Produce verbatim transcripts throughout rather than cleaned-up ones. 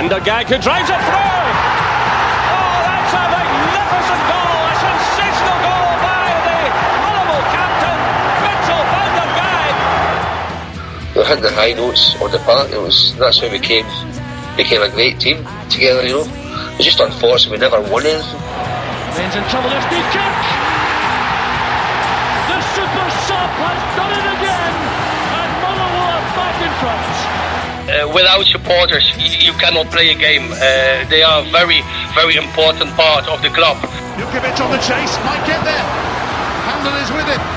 Peter Gagg who drives it through. Oh, that's a magnificent goal, a sensational goal by the Motherwell captain, Mitchell van der Gagg. We had the high notes on the park. It was that's how we came became a great team together. You know, it's just unfortunate we never won anything. Ben's in trouble. There's Newkirk. The super sub has done it again, and Motherwell are back in front. Uh, without supporters, you, you cannot play a game. Uh, they are a very, very important part of the club. Jukovic on the chase, might get there. Handel is with it.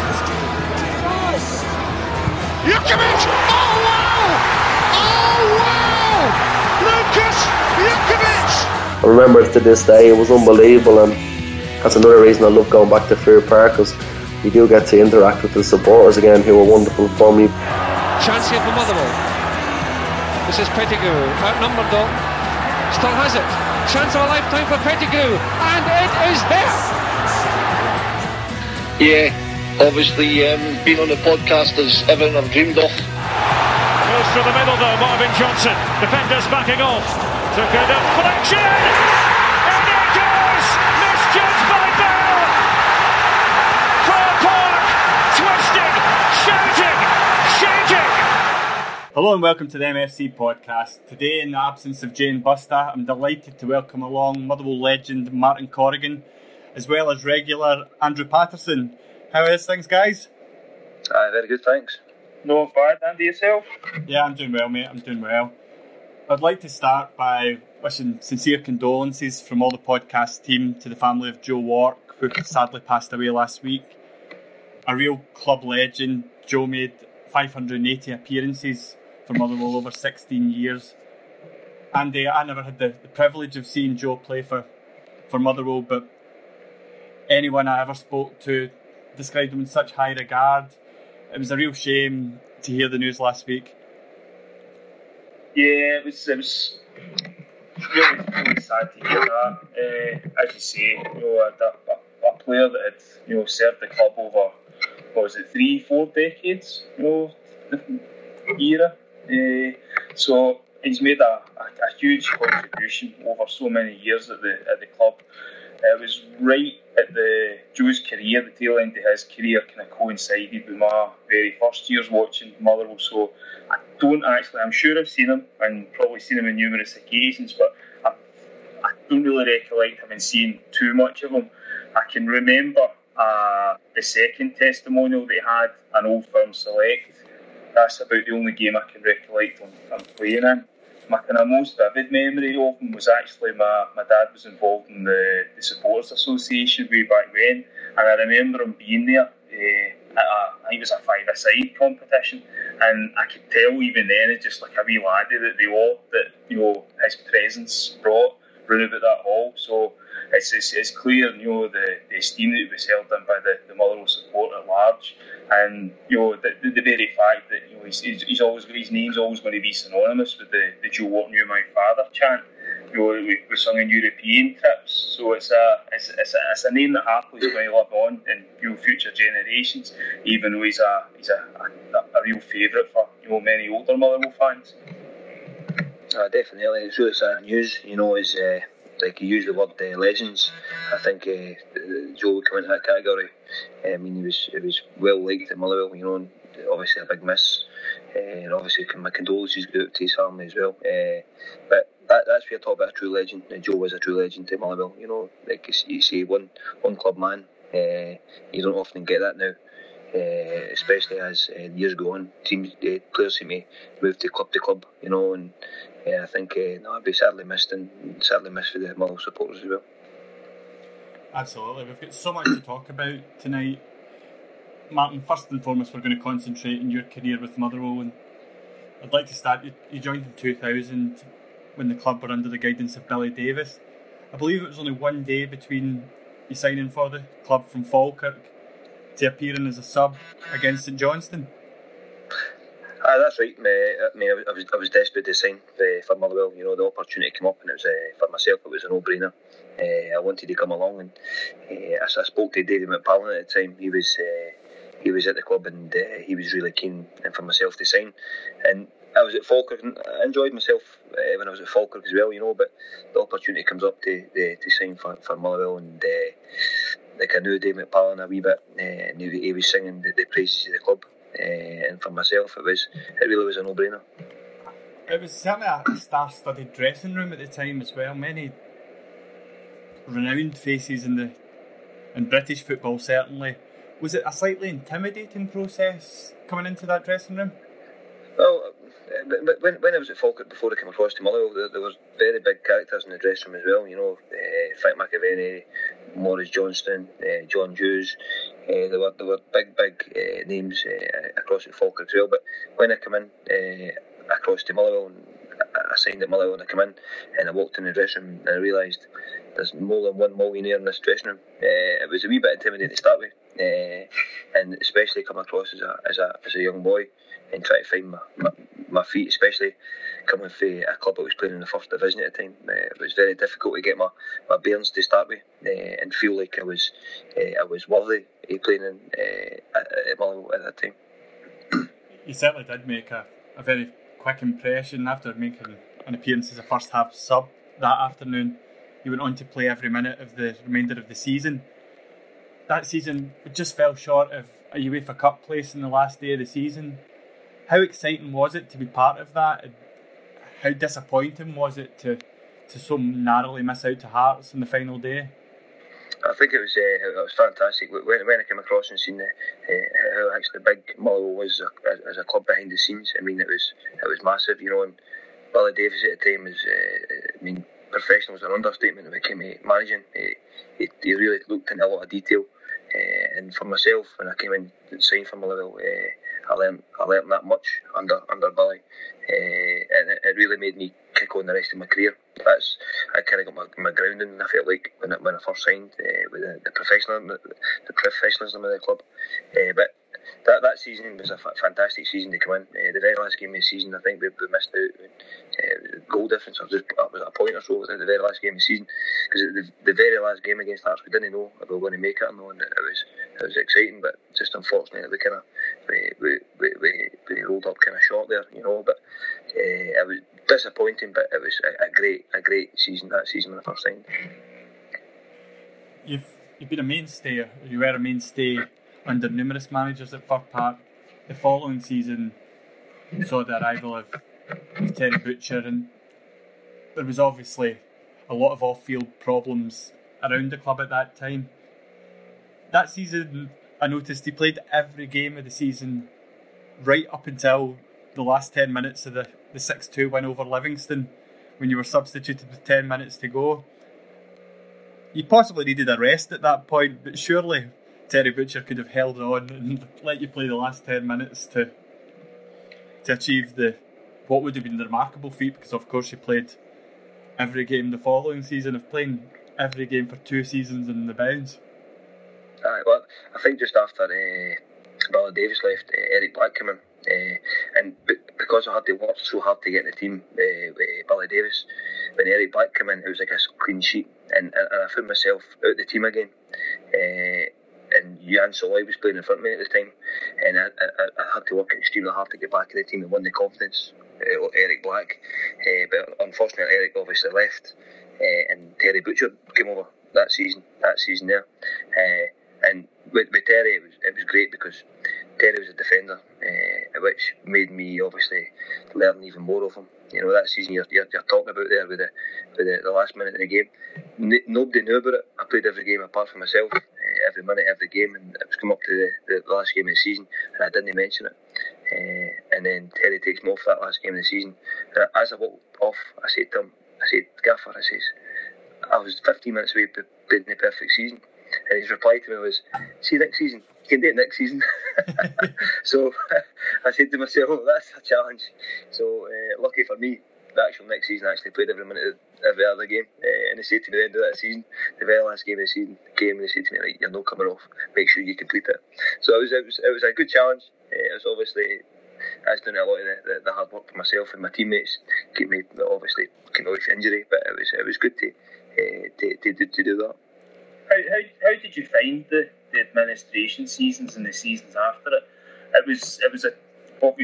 Jukovic! Oh wow! Oh wow! Lucas Jukovic! I remember to this day, it was unbelievable, and that's another reason I love going back to Fair Park, because you do get to interact with the supporters again, who were wonderful for me. Chance here for Motherwell. This is Pettigrew, outnumbered though, still has it, chance of a lifetime for Pettigrew, and it is there! Yeah, obviously um, being on the podcast is everything I've dreamed of. Goes through the middle though, Marvin Johnson, defenders backing off, took a deflection, and it goes, misjudged by Bell! Fair Park, twisting, shouting, shaking! Hello and welcome to the M F C podcast. Today, in the absence of Jane Busta, I'm delighted to welcome along Motherwell legend Martin Corrigan, as well as regular Andrew Patterson. How is things, guys? Aye, very good, thanks. No bad, Andy, yourself? Yeah, I'm doing well, mate. I'm doing well. I'd like to start by wishing sincere condolences from all the podcast team to the family of Joe Wark, who sadly passed away last week. A real club legend, Joe made five hundred eighty appearances for Motherwell over sixteen years. And uh, I never had the, the privilege of seeing Joe play for, for Motherwell, but anyone I ever spoke to described him in such high regard. It was a real shame to hear the news last week. Yeah, it was, it was really, really sad to hear that. Uh, as you say, you know, a, a, a player that had, you know, served the club over, what was it, three, four decades, you know, era. Uh, so he's made a, a, a huge contribution over so many years at the at the club. It was right at the Joe's career, the tail end of his career kind of coincided with my very first years watching Motherwell. So I don't actually, I'm sure I've seen him and probably seen him on numerous occasions, but I, I don't really recollect having seen too much of him. I can remember uh, the second testimonial that he had, an Old Firm Select. That's about the only game I can recollect him, him playing in. My kind of most vivid memory of him was actually my, my dad was involved in the, the Supporters Association way back then, and I remember him being there uh, at a, I think it was a five-a-side competition, and I could tell even then, it's just like a wee laddie that they all, that, you know, his presence brought round about that hall. So it's, it's, it's clear, you know, the, the esteem that was held in by the, the Motherwell support at large. And, you know, the, the, the very fact that, you know, he's, he's always, his name's always going to be synonymous with the, the Joe Wark Knew My Father chant. You know, we, we sung in European trips, so it's a, it's, it's a, it's a name that happily is going to live on in, you know, future generations, even though he's a, he's a, a, a real favourite for, you know, many older Motherwell fans. Uh, definitely, it's really sad news. You know, is uh, like you used the word uh, legends. I think uh, Joe would come into that category. Uh, I mean, he was he was well liked at Motherwell. You know, and obviously a big miss, uh, and obviously my condolences go out to his family as well. Uh, but that, that's where I talk about a true legend. Uh, Joe was a true legend at Motherwell. You know, like you say, one one club man. Uh, you don't often get that now. Uh, especially as uh, years go on, teams, uh, players seem to move to club to club, you know, and uh, I think uh, no, I'd be sadly missed and sadly missed for the Motherwell supporters as well. Absolutely, we've got so much to talk about tonight. Martin, first and foremost, we're going to concentrate on your career with Motherwell, and I'd like to start. You, you joined in two thousand when the club were under the guidance of Billy Davis. I believe it was only one day between you signing for the club from Falkirk to appearing as a sub against St Johnstone. Ah, that's right. I mean, I was I was desperate to sign for, for Motherwell. You know, the opportunity came up, and it was uh, for myself. It was a no-brainer. Uh, I wanted to come along, and uh, I, I spoke to David McParlin at the time. He was uh, he was at the club, and uh, he was really keen for myself to sign. And I was at Falkirk and I enjoyed myself uh, when I was at Falkirk as well, you know, but the opportunity comes up to uh, to sign for, for Motherwell, and uh, like I knew Dave McParlin a wee bit, uh, and he, he was singing the, the praises of the club, uh, and for myself it was it really was a no-brainer. It was certainly a star-studded dressing room at the time as well. Many renowned faces in the in British football, certainly. Was it a slightly intimidating process coming into that dressing room? Well, but when when I was at Falkirk before I came across to Motherwell, there, there was very big characters in the dressing room as well. You know, uh, Frank McAvenny, Maurice Johnston, uh, John Hughes. Uh, there were there were big big uh, names uh, across at Falkirk as well. But when I came in uh, across to Motherwell, and I signed at Motherwell, and I came in and I walked in the dressing room and I realised there's more than one millionaire in this dressing room. Uh, it was a wee bit intimidating to start with, uh, and especially coming across as a as a as a young boy and trying to find my, my, my feet, especially coming from a club that was playing in the first division at the time. Uh, it was very difficult to get my, my bearings to start with, uh, and feel like I was uh, I was worthy of playing in uh, at, at Motherwell at that time. You certainly did make a, a very quick impression after making an appearance as a first half sub that afternoon. You went on to play every minute of the remainder of the season. That season just fell short of a UEFA Cup place in the last day of the season. How exciting was it to be part of that? And how disappointing was it to, to so narrowly miss out to Hearts on the final day? I think it was uh, it was fantastic when, when I came across and seen the, uh, how actually big Motherwell was as, as a club behind the scenes. I mean, it was it was massive, you know. And Billy Davies at the time was, uh, I mean, professional was an understatement when it came to managing. He, he, he really looked into a lot of detail. Uh, and for myself, when I came in and signed for Motherwell, uh, I learned I learned that much under under Billy, uh, and it, it really made me kick on the rest of my career. That's I kind of got my, my grounding. I felt like when I, when I first signed uh, with the, the professionalism the professionalism of the club, uh, but. That that season was a f- fantastic season to come in. Uh, the very last game of the season, I think we, we missed out. Uh, goal difference was just was a point or so at the very last game of the season. Because the, the very last game against Hearts, we didn't know if we were going to make it or not, and it was it was exciting. But just unfortunately, we kind of we we, we we we rolled up kind of short there, you know. But uh, it was disappointing, but it was a, a great a great season that season when I first signed. You've you've been a mainstay. You were a mainstay under numerous managers at Fir Park. The following season saw the arrival of, of Terry Butcher, and there was obviously a lot of off-field problems around the club at that time. That season, I noticed he played every game of the season right up until the last ten minutes of the, the six two win over Livingston, when you were substituted with ten minutes to go. You possibly needed a rest at that point, but surely Terry Butcher could have held on and let you play the last ten minutes to to achieve the what would have been the remarkable feat, because of course you played every game the following season, of playing every game for two seasons in the bounds. Aye, well, I think just after uh, Billy Davies left, uh, Eric Black came in, uh, and b- because I had to work so hard to get in the team uh, with Billy Davies, when Eric Black came in, it was like a clean sheet, and, and, and I found myself out of the team again. Uh, and Jan Soloi was playing in front of me at the time, and I, I, I had to work extremely hard to get back in the team and win the confidence uh, of Eric Black. Uh, but unfortunately, Eric obviously left, uh, and Terry Butcher came over that season. That season there, uh, and with, with Terry, it was it was great because Terry was a defender, uh, which made me obviously learn even more of him. You know, that season you're, you're, you're talking about there with the with the, the last minute of the game. N- nobody knew about it. I played every game apart from myself. Every minute, every game, and it was come up to the, the last game of the season, and I didn't mention it. Uh, and then Terry takes me off that last game of the season. And as I walked off, I said to him, I said, Gaffer, I says, I was fifteen minutes away from playing the perfect season. And his reply to me was, see, next season, you can do it next season. So I said to myself, oh, that's a challenge. So uh, lucky for me, the actual next season I actually played every minute of every other game, uh, and they said to me at the end of that season, the very last game of the season came, and they said to me, like, you're not coming off, make sure you complete it. So it was it was, it was a good challenge. Uh, it was obviously, I was doing a lot of the, the, the hard work for myself and my teammates, keep me obviously came away from injury, but it was it was good to uh, to, to, to do that. How, how, how did you find the, the administration seasons and the seasons after it? It was it was a, obviously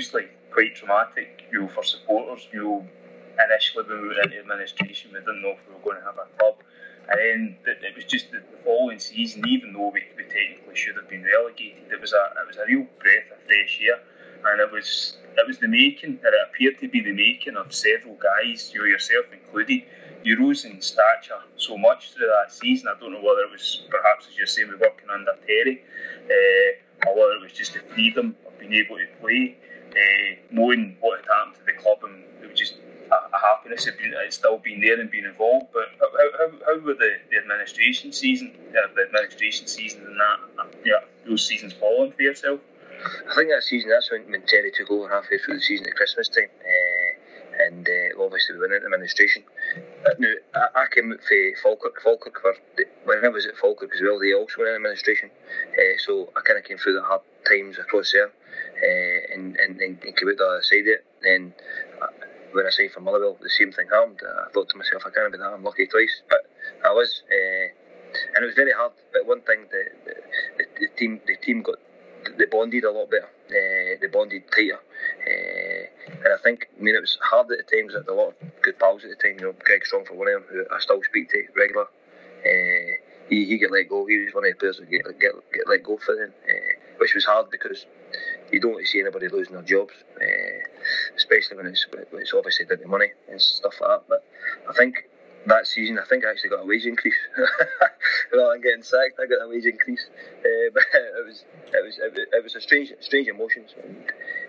quite traumatic, you know, for supporters. You know, initially when we were into administration, we didn't know if we were going to have a club, and then it was just the following season. Even though we, we technically should have been relegated, it was a it was a real breath of fresh air, and it was it was the making. It appeared to be the making of several guys, you know, yourself included. You rose in stature so much through that season. I don't know whether it was perhaps, as you're saying, we were working under Terry, uh, or whether it was just the freedom of being able to play, uh, knowing what had happened to the club, and it was just a, a happiness of being, it's still being there and being involved. But how how, how were the, the administration season, uh, the administration season, and that, yeah, those seasons following for yourself? I think that season, that's when, when Terry took over halfway through the season at Christmas time. Uh, and uh, obviously we went into administration. Uh, now, I, I came out for Falkirk. Falkirk were, when I was at Falkirk as well, they also went in administration. Uh, so I kind of came through the hard times across there uh, and, and, and came out the other side of it. And uh, when I signed for Motherwell, the same thing happened. I thought to myself, I can't be that unlucky twice. But I was. Uh, and it was very hard. But one thing, the, the, the team the team got they bonded a lot better. Uh, they bonded tighter. Uh, and I think, I mean, it was hard at the times. There were a lot of good pals at the time. You know, Greg Strong for one of them, who I still speak to regular. Uh, he he got let go. He was one of the players that get get, get let go for them, uh, which was hard because you don't want to see anybody losing their jobs, uh, especially when it's when it's obviously down to money and stuff like that. But I think that season, I think I actually got a wage increase. Rather than getting sacked, I got a wage increase. Uh, but it was, it was, it was, it was a strange, strange emotions, and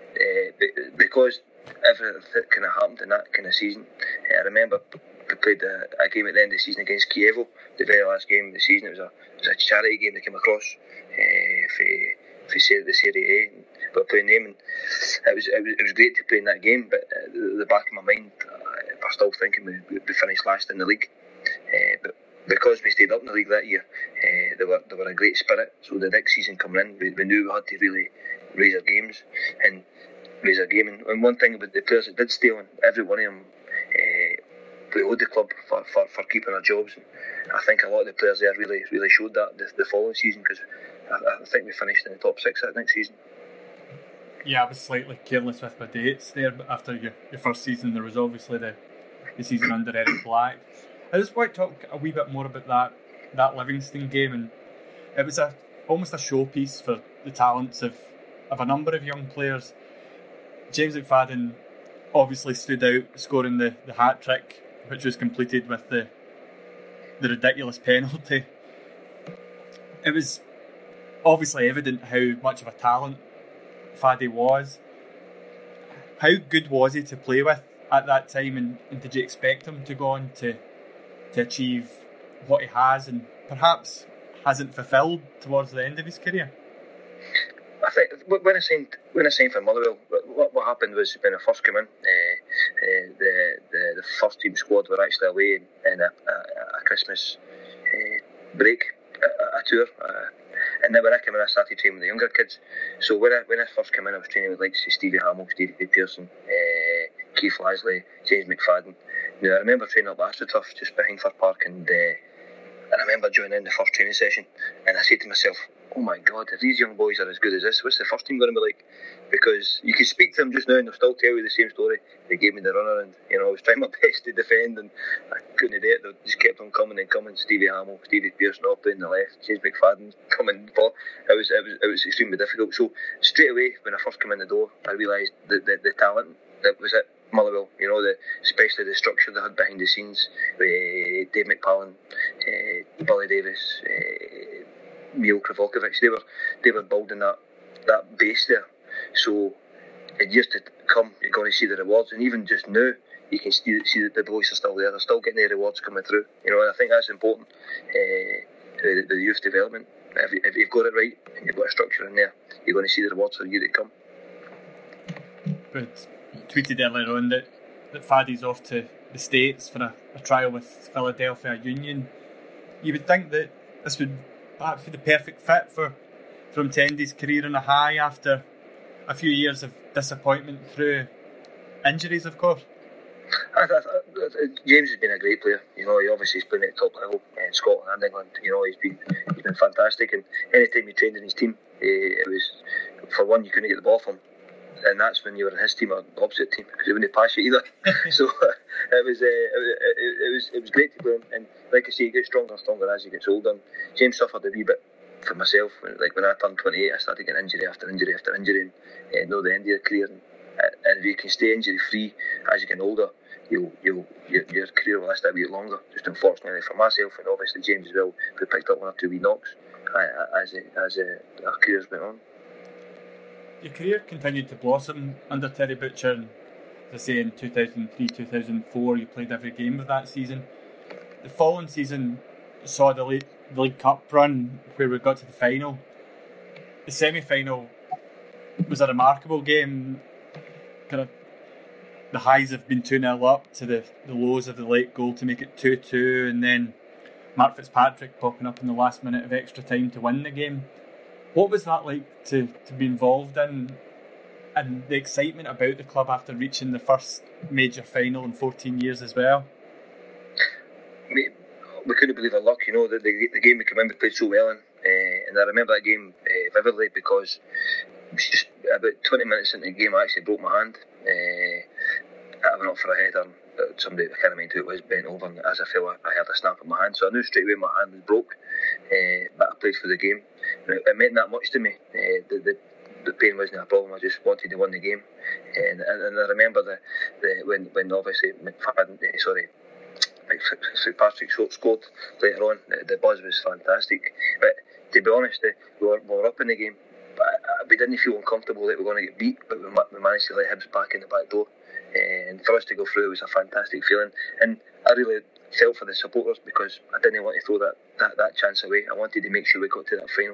uh, because everything kind of happened in that kind of season. Uh, I remember we played a, a game at the end of the season against Chievo, the very last game of the season. It was a, it was a charity game that came across uh, for for the Serie A. And we were playing them, and it was, it was it was great to play in that game. But uh, the, the back of my mind, uh, I was still thinking we we finished last in the league. Uh, but because we stayed up in the league that year, uh, they were they were a great spirit. So the next season coming in, we, we knew we had to really raise our games and raise our game. And, and one thing about the players that did stay on, every one of them, uh, we owed the club for, for, for keeping our jobs. And I think a lot of the players there really really showed that the, the following season, because I, I think we finished in the top six that next season. Yeah, I was slightly careless with my dates there, but after your, your first season, there was obviously the, the season under Eric Black. I just want to talk a wee bit more about that that Livingston game, and it was a almost a showpiece for the talents of, of a number of young players. James McFadden obviously stood out, scoring the, the hat trick, which was completed with the the ridiculous penalty. It was obviously evident how much of a talent Faddy was. How good was he to play with at that time, and, and did you expect him to go on to to achieve what he has and perhaps hasn't fulfilled towards the end of his career? I think when I signed when I signed for Motherwell, what, what happened was when I first came in, uh, uh, the, the the first team squad were actually away in a, a, a Christmas uh, break, a, a tour, uh, and then when I came in, I started training with the younger kids. So when I when I first came in, I was training with like Stevie Hamill, Stevie Pearson, uh, Keith Lasley, James McFadden. Now, I remember training up AstroTurf just behind Fir Park, and uh, and I remember joining in the first training session, and I said to myself, oh my God, if these young boys are as good as this, what's the first team going to be like? Because you can speak to them just now and they'll still tell you the same story. They gave me the runner, and you know, I was trying my best to defend, and I couldn't do it. They just kept on coming and coming. Stevie Hamill, Stevie Pearson all playing the left, James McFadden coming ball. It was, it was it was extremely difficult. So straight away when I first came in the door, I realised the, the, the talent that was at Motherwell, you know, the, especially the structure they had behind the scenes with Dave McPallen, uh, Billy Davis, uh, Mio Kravokovic. They were they were building that that base there. So in years to come, you're going to see the rewards, and even just now, you can see, see that the boys are still there. They're still getting the rewards coming through. You know, and I think that's important uh, to the, the youth development. If, if you've got it right and you've got a structure in there, you're going to see the rewards for the year to come. But you tweeted earlier on that, that Faddy's off to the States for a, a trial with Philadelphia Union. You would think that this would perhaps be the perfect fit for, for him to end his career on a high after a few years of disappointment through injuries, of course. I, I, I, James has been a great player. You know, he obviously has played at the top level in Scotland and England. You know, he's been he's been fantastic, and any time he trained in his team, eh, it was, for one, you couldn't get the ball from him. and that's when you were in his team or the opposite team, because he wouldn't pass you either. So uh, it was uh, it, it, it was it was great to play him. And like I say, he gets stronger and stronger as he gets older. And James suffered a wee bit for myself. Like when I turned twenty-eight, I started getting injury after injury after injury, and uh, know the end of your career. And, uh, and if you can stay injury free as you get older, you'll you'll your, your career will last a bit longer. Just unfortunately for myself, and obviously James as well, we picked up one or two wee knocks uh, as uh, as uh, our careers went on. Your career continued to blossom under Terry Butcher, and as I say, in two thousand three, two thousand four, you played every game of that season. The following season saw the league, the League Cup run where we got to the final. The semi-final was a remarkable game. Kind of the highs have been two nil up to the, the lows of the late goal to make it two two, and then Mark Fitzpatrick popping up in the last minute of extra time to win the game. What was that like to, to be involved in, and the excitement about the club after reaching the first major final in fourteen years as well? We, we couldn't believe our luck, you know. The, the, the game we came in, we played so well in, uh, and I remember that game uh, vividly because it was just about twenty minutes into the game I actually broke my hand. Uh, I went up for a header, and somebody, I can't remember who it was, bent over, and as I fell, I had a snap in my hand, so I knew straight away my hand was broke, uh, but I played for the game. It, it meant that much to me. Uh, the, the the pain wasn't a problem. I just wanted to win the game, and and, and I remember the, the when when obviously McFadden, uh, sorry, Fitzpatrick scored later on. The, the buzz was fantastic. But to be honest, uh, we, were, we were up in the game, but uh, we didn't feel uncomfortable that we were going to get beat. But we, we managed to let Hibs back in the back door, uh, and for us to go through, it was a fantastic feeling. And I really felt for the supporters because I didn't want to throw that, that, that chance away. I wanted to make sure we got to that final,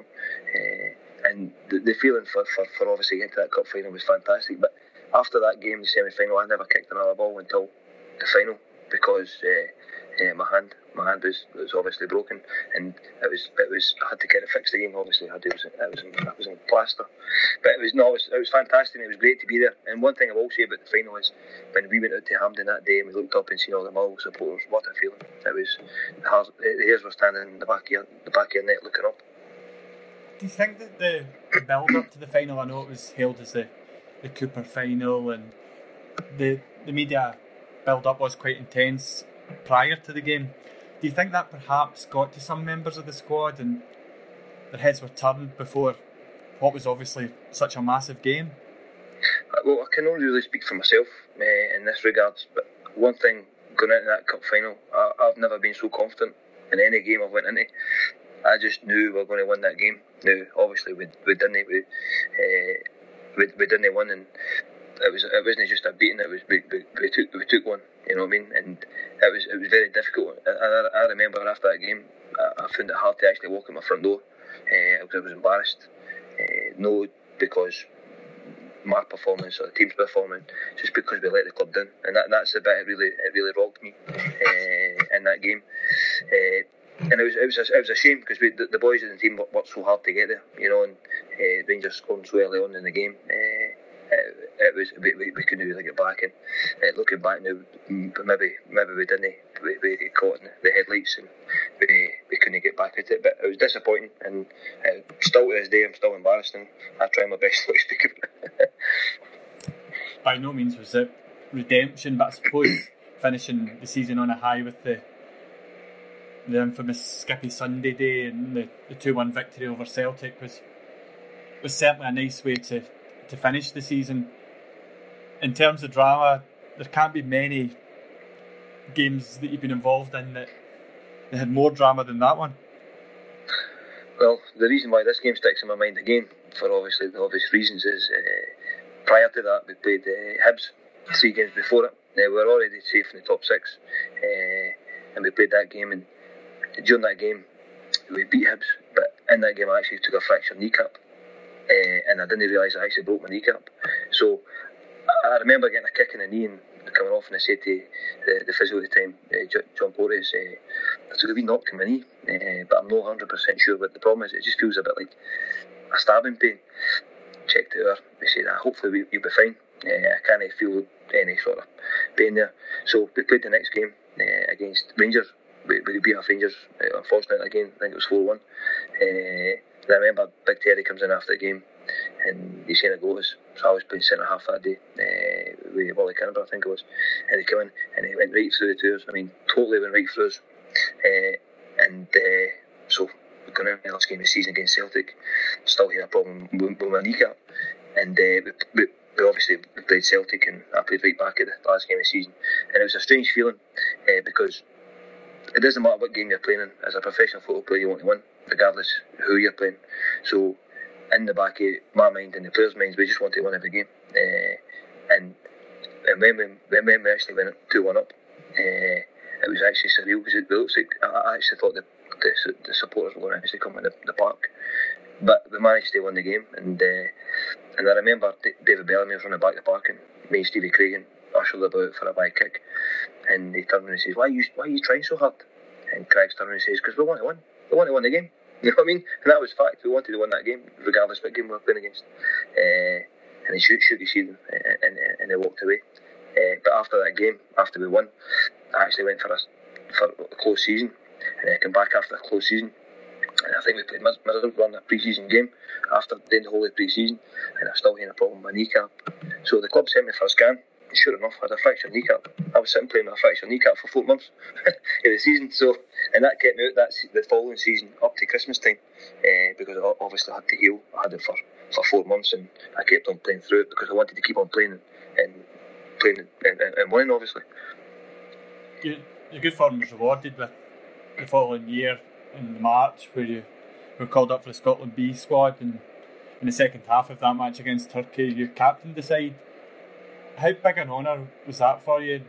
uh, and the, the feeling for, for, for obviously getting to that cup final was fantastic. But after that game, the semi-final, I never kicked another ball until the final because uh, uh, my hand my hand was, was obviously broken, and it was it was I had to get it fixed again. Obviously, I had to, it was it was in, it was in plaster, but it was no, it was, it was fantastic. And it was great to be there. And one thing I will say about the final is when we went out to Hampden that day and we looked up and seen all the Motherwell supporters, what a feeling! It was the, hairs, the hairs were standing in the back of your, the back of your neck looking up. Do you think that the, the build up to the final, I know it was hailed as the the Cooper final, and the the media build up was quite intense prior to the game. Do you think that perhaps got to some members of the squad and their heads were turned before what was obviously such a massive game? Well, I can only really speak for myself uh, in this regards, but one thing going into that cup final, I, I've never been so confident in any game I've went into. I just knew we were going to win that game. Now, obviously, we, we didn't. We, uh, we, we didn't win, and it was it wasn't just a beating. It was we, we, we took we took one. You know what I mean? And it was it was very difficult. I, I, I remember after that game, I, I found it hard to actually walk in my front door uh, because I was embarrassed. Uh, no, because my performance or the team's performance, just because we let the club down, and that that's the bit it really it really rocked me uh, in that game. Uh, and it was it was a, it was a shame because we, the, the boys in the team worked, worked so hard to get there, you know. And uh, Rangers scored so early on in the game. Uh, It, it was we, we, we couldn't really get back, and uh, looking back now, maybe maybe we didn't we, we got caught in the headlights and we, we couldn't get back at it. But it was disappointing, and uh, still to this day I'm still embarrassed, and I try my best not to speak about it. By no means was it redemption, but I suppose finishing the season on a high with the the infamous Skippy Sunday day and the, the two one victory over Celtic was was certainly a nice way to to finish the season. In terms of drama, there can't be many games that you've been involved in that, that had more drama than that one. Well, the reason why this game sticks in my mind again, for obviously the obvious reasons, is uh, prior to that we played uh, Hibs three games before it. Uh, we were already safe in the top six, uh, and we played that game, and during that game we beat Hibs, but in that game I actually took a fractured kneecap. Uh, and I didn't realise I actually broke my kneecap. So I remember getting a kick in the knee and coming off, and I said to the, the physio at the time, uh, John Portes, uh, I took a wee knock in my knee, uh, but I'm not one hundred percent sure. But the problem is, it just feels a bit like a stabbing pain. Checked it out. They said, ah, hopefully we, you'll be fine. Uh, I can't feel any sort of pain there. So we played the next game uh, against Rangers. We, we beat off Rangers, uh, unfortunately, again. I think it was four one. Uh, I remember Big Terry comes in after the game and he seen a goal. So I was playing centre half that day uh, with Wally Canberra, I think it was, and he came in and he went right through the two of us. I mean, totally went right through us. Uh, and uh, so going into the last game of the season against Celtic, still had a problem with, with my kneecap, and uh, we, we, we obviously played Celtic, and I played right back at the last game of the season, and it was a strange feeling uh, because it doesn't matter what game you're playing in. As a professional football player, you want to win, regardless who you're playing. So in the back of my mind and the players' minds, we just want to win every game. Uh, and and when we, when we actually went two one up, uh, it was actually surreal because it looks like I actually thought the the, the supporters were going to actually come in the, the park, but we managed to win the game. And uh, and I remember David Bellamy was running back the park, and me and Stevie Craigan ushered about for a big kick, and he turned around and says, "Why are you why are you trying so hard?" And Craig's turned around and says, "Because we want to win. We want to win the game." You know what I mean? And that was fact. We wanted to win that game, regardless what game we were playing against. Uh, and he shook, shook his head and, and, and they walked away. Uh, but after that game, after we won, I actually went for a, for a close season. And I came back after a close season. And I think we played Middlesbrough in a pre-season game after the whole of pre-season. And I still had a problem with my kneecap. So the club sent me for a scan. And sure enough, I had a fractured kneecap. I was sitting playing with a fractured kneecap for four months of the season. So, and that kept me out that the following season up to Christmas time, uh, because I obviously had to heal. I had it for, for four months, and I kept on playing through it because I wanted to keep on playing and, and playing and, and, and winning, obviously. Your, your good form was rewarded with the following year in March, where you were called up for the Scotland B squad, and in the second half of that match against Turkey, you captained the side. How big an honour was that for you?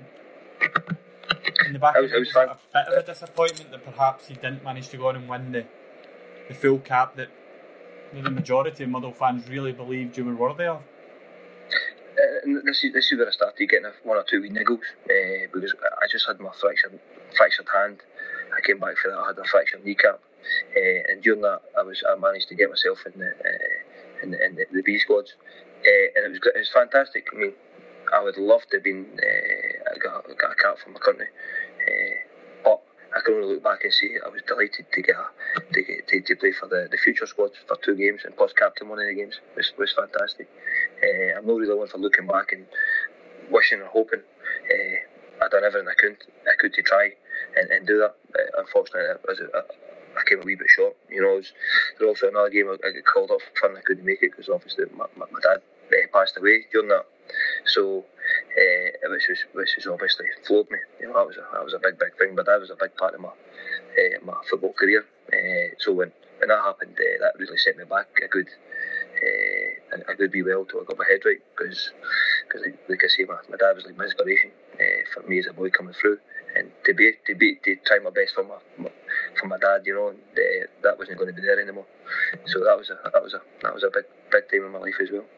In the back I was, of it, was it a bit of a disappointment that perhaps you didn't manage to go on and win the, the full cap that the majority of Motherwell fans really believed you were worthy of? Uh, and this is this is where I started getting a, one or two wee niggles, uh, because I just had my fractured fractured hand. I came back for that. I had a fractured kneecap, uh, and during that, I was I managed to get myself in the uh, in, the, in the, the B squads, uh, and it was it was fantastic. I mean, I would love to have been uh, got, got a cap for my country, uh, but I can only look back and say I was delighted to get a, to, get, to to play for the, the future squads for two games, and plus captain one of the games was was fantastic. Uh, I'm not really one for looking back and wishing or hoping. Uh, I done everything I could I could to try and, and do that. Uh, unfortunately, I, was, I, I came a wee bit short. You know, there was also another game I, I got called up for and I couldn't make it because obviously my, my, my dad uh, passed away during that. So, uh, which was which was obviously floored me. You know, that was a that was a big big thing. But that was a big part of my uh, my football career. Uh, so when when that happened, uh, that really set me back a good uh, a, a good wee while till I got my head right. Because because like, like I say, my, my dad was like my inspiration uh, for me as a boy coming through, and to be to be to try my best for my, my for my dad, you know, and uh, that wasn't going to be there anymore. So that was a that was a that was a big big time in my life as well.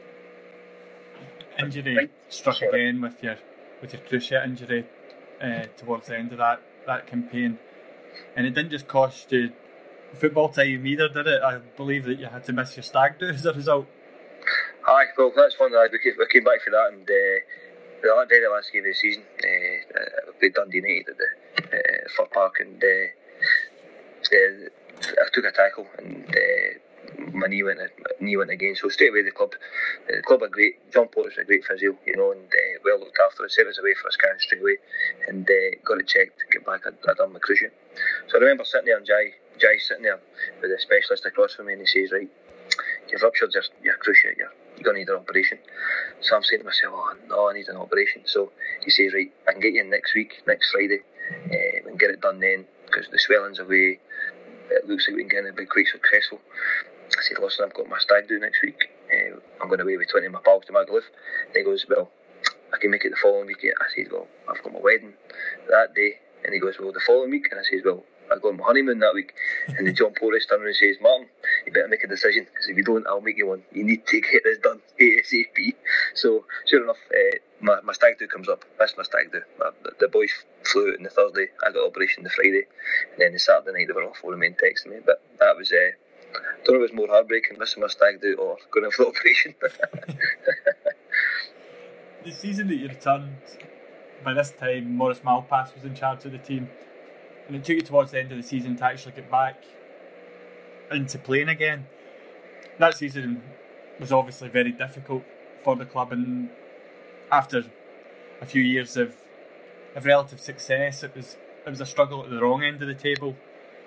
Injury struck again with your with your cruciate injury uh, towards the end of that, that campaign, and it didn't just cost you football time either, did it? I believe that you had to miss your stag do as a result. Aye, well that's fun. We came, we came back for that, and uh, the very last game of the season, uh, uh, we played Dundee United at the uh, Fir Park, and uh, uh, I took a tackle and. Uh, my knee went knee went again, so straight away the club the club are great. John Porter's a great physio, you know, and uh, well looked after us. Sent us away for a scan straight away, and uh, got it checked. Get back, I done my cruciate. So I remember sitting there, and Jai Jai sitting there with a specialist across from me, and he says, "Right, you've ruptured your, your cruciate. You're you're gonna need an operation." So I'm saying to myself, "Oh no, I need an operation." So he says, "Right, I can get you in next week, next Friday, uh, and get it done then, because the swelling's away. It looks like we can get in a big quick successful." I said, "Listen, I've got my stag do next week. Uh, I'm going away with twenty of my pals to Magaluf." And he goes, "Well, I can make it the following week." I said, "Well, I've got my wedding that day." And he goes, "Well, the following week?" And I said, "Well, I go on my honeymoon that week." And then John Porter turned around and says, "Martin, you better make a decision, because if you don't, I'll make you one. You need to get this done ASAP." So, sure enough, uh, my, my stag do comes up. That's my stag do. My, the, the boys flew out on the Thursday. I got operation the Friday. And then the Saturday night, they were off for the main texting me. But that was... Uh, I don't know if it was more heartbreaking missing my stag do or going for the operation. The season that you returned, by this time Maurice Malpass was in charge of the team, and it took you towards the end of the season to actually get back into playing again. That season was obviously very difficult for the club, and after a few years of of relative success, it was it was a struggle at the wrong end of the table.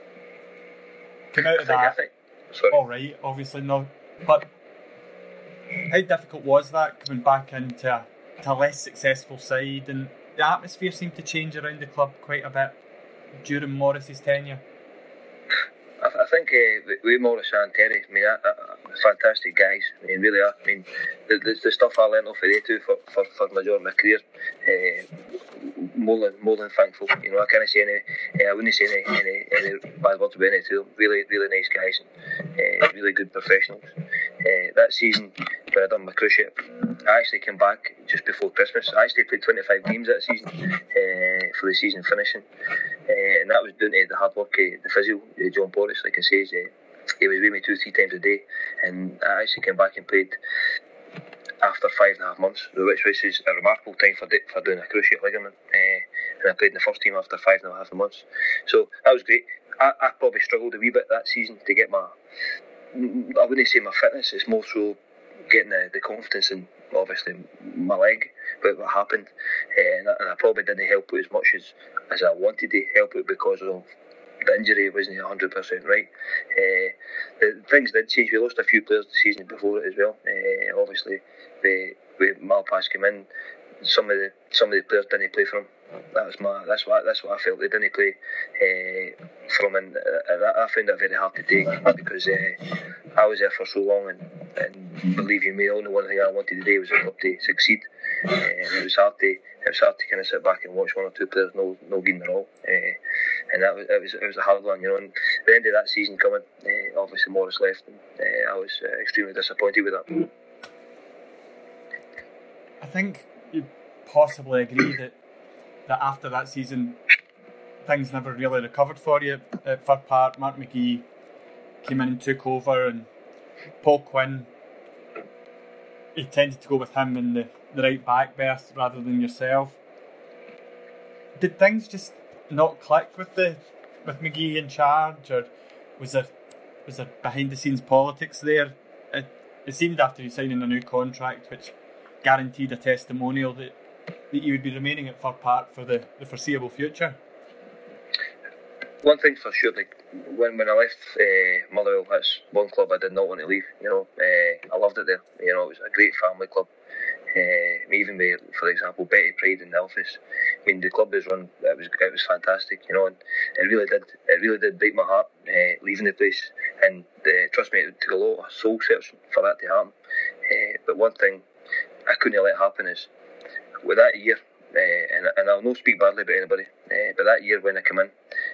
Came out of that all right, obviously no, but how difficult was that coming back into a, to a less successful side, and the atmosphere seemed to change around the club quite a bit during Morris's tenure? I, I think uh, with Morris and Terry, I mean, uh, uh, fantastic guys. I mean, really are. I mean, the, the, the stuff I learned off of they two for, for, for the majority of my career, uh, more than more than thankful. You know, I can't say any, uh, I wouldn't say any, any, any bad words about any two. Really, really nice guys and uh, really good professionals. Uh, that season when I done my cruise ship, I actually came back just before Christmas. I actually played twenty-five games that season uh, for the season finishing, uh, and that was down to the hard work of the physio, uh, John Portis. Like I say, uh, he was with me two, three times a day, and I actually came back and played after five and a half months, which, which is a remarkable time for for doing a cruciate ligament. Uh, and I played in the first team after five and a half months, so that was great. I, I probably struggled a wee bit that season to get my, I wouldn't say my fitness, it's more so getting the, the confidence in obviously my leg, but what happened, uh, and, I, and I probably didn't help it as much as, as I wanted to help it because of the injury. Wasn't one hundred percent right. Uh, the things did change. We lost a few players the season before it as well. Uh, obviously, we, we Malpass came in. Some of the some of the players didn't play for him. That was my that's what that's what I felt. They didn't play uh, from him, and I, I found that very hard to take because uh, I was there for so long, and, and believe you me, the only one thing I wanted to do was to succeed. Uh, and it was hard to it was hard to kind of sit back and watch one or two players no no gain at all. Uh, and that was it was it was a hard one, you know. And the end of that season coming, uh, obviously Morris left, and uh, I was uh, extremely disappointed with that. I think you possibly agree that that after that season, things never really recovered for you at Fir Park. Mark McGee came in and took over, and Paul Quinn, he tended to go with him in the, the right back berth rather than yourself. Did things just not click with the with McGee in charge, or was there was there behind the scenes politics there? It, it seemed after he signing a new contract, which guaranteed a testimonial that, that you would be remaining at Fir Park for the, the foreseeable future. One thing for sure, like when when I left uh, Motherwell, that's one club I did not want to leave. You know, uh, I loved it there. You know, it was a great family club. Uh, even with, for example, Betty Pride in the office. I mean, the club was run. It was it was fantastic. You know, and it really did. It really did break my heart uh, leaving the place. And uh, trust me, it took a lot of soul searching for that to happen. Uh, but one thing I couldn't let happen is with that year, uh, and and I'll not speak badly about anybody, uh, but that year when I come in,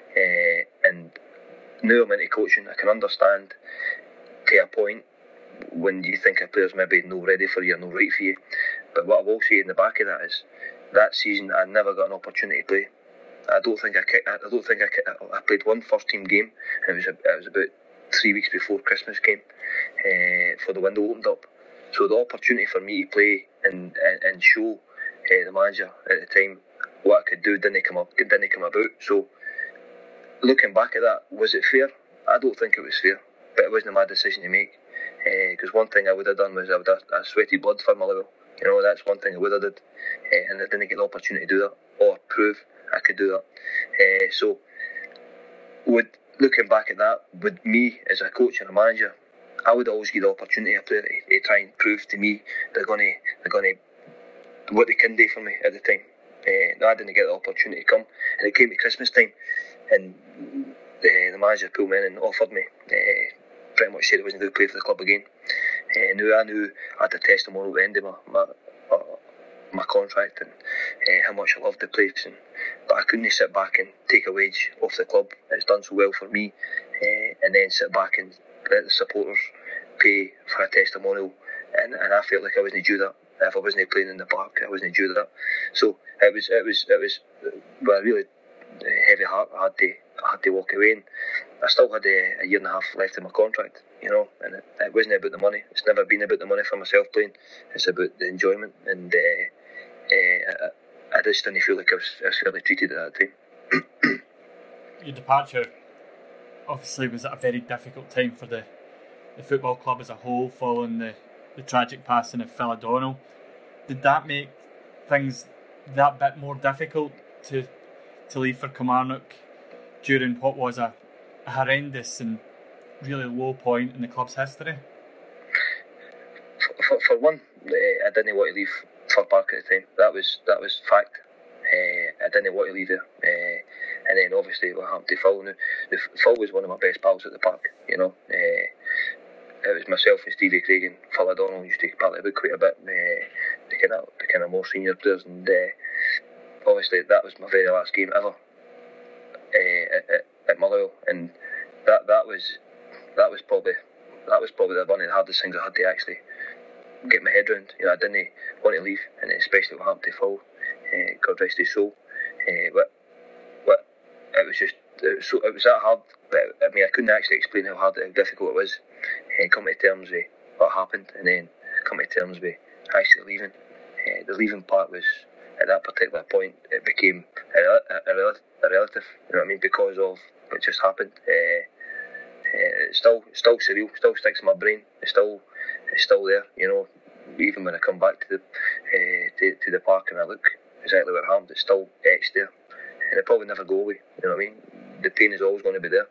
uh, and now I'm into coaching, I can understand to a point when you think a player's maybe not ready for you or not right for you. But what I will say in the back of that is that season I never got an opportunity to play. I don't think I I don't think I I played one first team game, and it was it was about three weeks before Christmas came, uh, for the window opened up. So the opportunity for me to play and and, and show uh, the manager at the time what I could do didn't come up didn't come about. So looking back at that, was it fair? I don't think it was fair, but it wasn't my decision to make. Because uh, one thing I would have done was I would have I sweated blood for Motherwell. You know, that's one thing I would have did, uh, and I didn't get the opportunity to do that or prove I could do that. Uh, so, would looking back at that, with me as a coach and a manager, I would always give the opportunity to a player to, to try and prove to me they're gonna they're gonna what they can do for me at the time. Uh, no, I didn't get the opportunity to come, and it came to Christmas time, and uh, the manager pulled me in and offered me. Uh, pretty much said I wasn't going to play for the club again. Uh, now I knew I had a testimonial at the end of my my, uh, my contract and uh, how much I loved the place, and, but I couldn't sit back and take a wage off the club. It's done so well for me, uh, and then sit back and let the supporters pay for a testimonial, and, and I felt like I wasn't due that. If I wasn't playing in the park, I wasn't due that. So it was it was it was well, a really heavy heart. I had to I had to walk away, and I still had a, a year and a half left in my contract, you know, and it, it wasn't about the money. It's never been about the money for myself playing. It's about the enjoyment, and uh, uh, I, I just didn't feel like I was, I was fairly treated at that time. Your departure obviously was at a very difficult time for the, the football club as a whole, following the, the tragic passing of Phil O'Donnell. Did that make things that bit more difficult to to leave for Kilmarnock during what was a, a horrendous and really low point in the club's history? For, for, for one, uh, I didn't want to leave Fir Park at the time. That was that was fact. Uh, I didn't want to leave there. Uh, and then obviously what happened to Phil. Now, the, Phil was one of my best pals at the park, you know. Uh, it was myself and Stevie Craig and Phil O'Donnell used to part of it quite a bit. Uh, the kind of the kind of more senior players, and uh, obviously that was my very last game ever uh, at, at, at Motherwell, and that that was that was probably that was probably one of the hardest things I had to actually get my head around. You know, I didn't want to leave, and especially what happened to Phil. Uh, God rest his soul. Uh, but, but it was just it was, so, it was that hard. But I mean, I couldn't actually explain how hard, how difficult it was. Uh, come to terms with what happened, and then come to terms with actually leaving. Uh, the leaving part was at that particular point. It became a, a, a, a relative. You know what I mean? Because of what just happened. Uh, uh, it's still still surreal. Still sticks in my brain. It's still it's still there. You know, even when I come back to the uh, to, to the park and I look exactly what happened, it's still etched there, and it probably never go away. You know what I mean? The pain is always going to be there.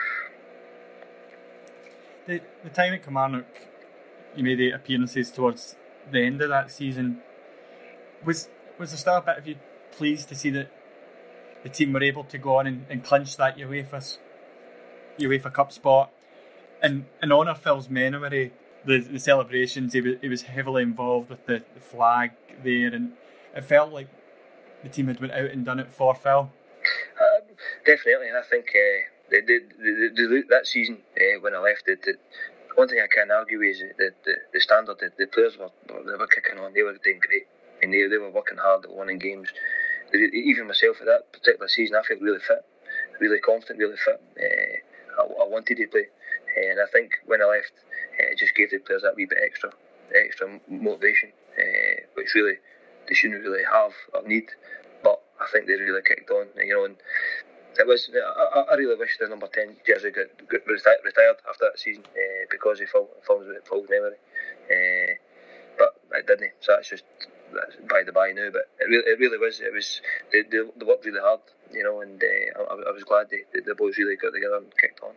The, the time at Kilmarnock, you made eight appearances towards the end of that season. Was was there still a bit of you pleased to see that the team were able to go on and, and clinch that UEFA UEFA Cup spot? And in honour of Phil's memory, the the celebrations, he was, he was heavily involved with the, the flag there, and it felt like the team had went out and done it for Phil. Um, definitely, I think uh, the, the, the, the, that season uh, when I left, the, the one thing I can't argue is that the, the standard, the, the players were they were kicking on, they were doing great, and they, they were working hard at winning games. Even myself at that particular season, I felt really fit, really confident, really fit. Uh, I, I wanted to play, and I think when I left, uh, it just gave the players that wee bit extra, extra motivation, uh, which really they shouldn't really have or need, but I think they really kicked on, you know. And it was I, I really wish the number ten jersey got, got reti- retired after that season uh, because of Phil, Phil's, Phil's memory, uh, but it didn't. So that's just that's by the by now. But it really, it really was. It was they, they, they worked really hard, you know, and uh, I, I was glad they, the, the boys really got together and kicked on.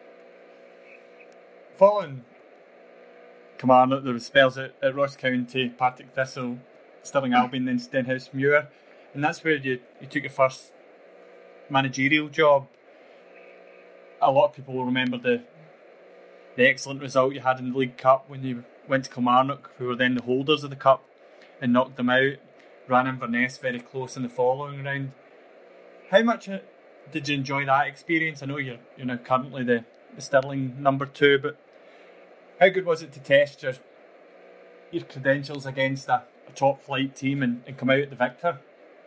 Following Kilmarnock, there was spells at, at Ross County, Partick Thistle, Stirling Albion, then Stenhousemuir, and that's where you, you took your first managerial job. A lot of people will remember the the excellent result you had in the League Cup when you went to Kilmarnock, who were then the holders of the Cup, and knocked them out. Ran Inverness very close in the following round. How much did you enjoy that experience? I know you're you're now currently the, the Stirling number two, but how good was it to test your your credentials against a, a top flight team and, and come out the victor?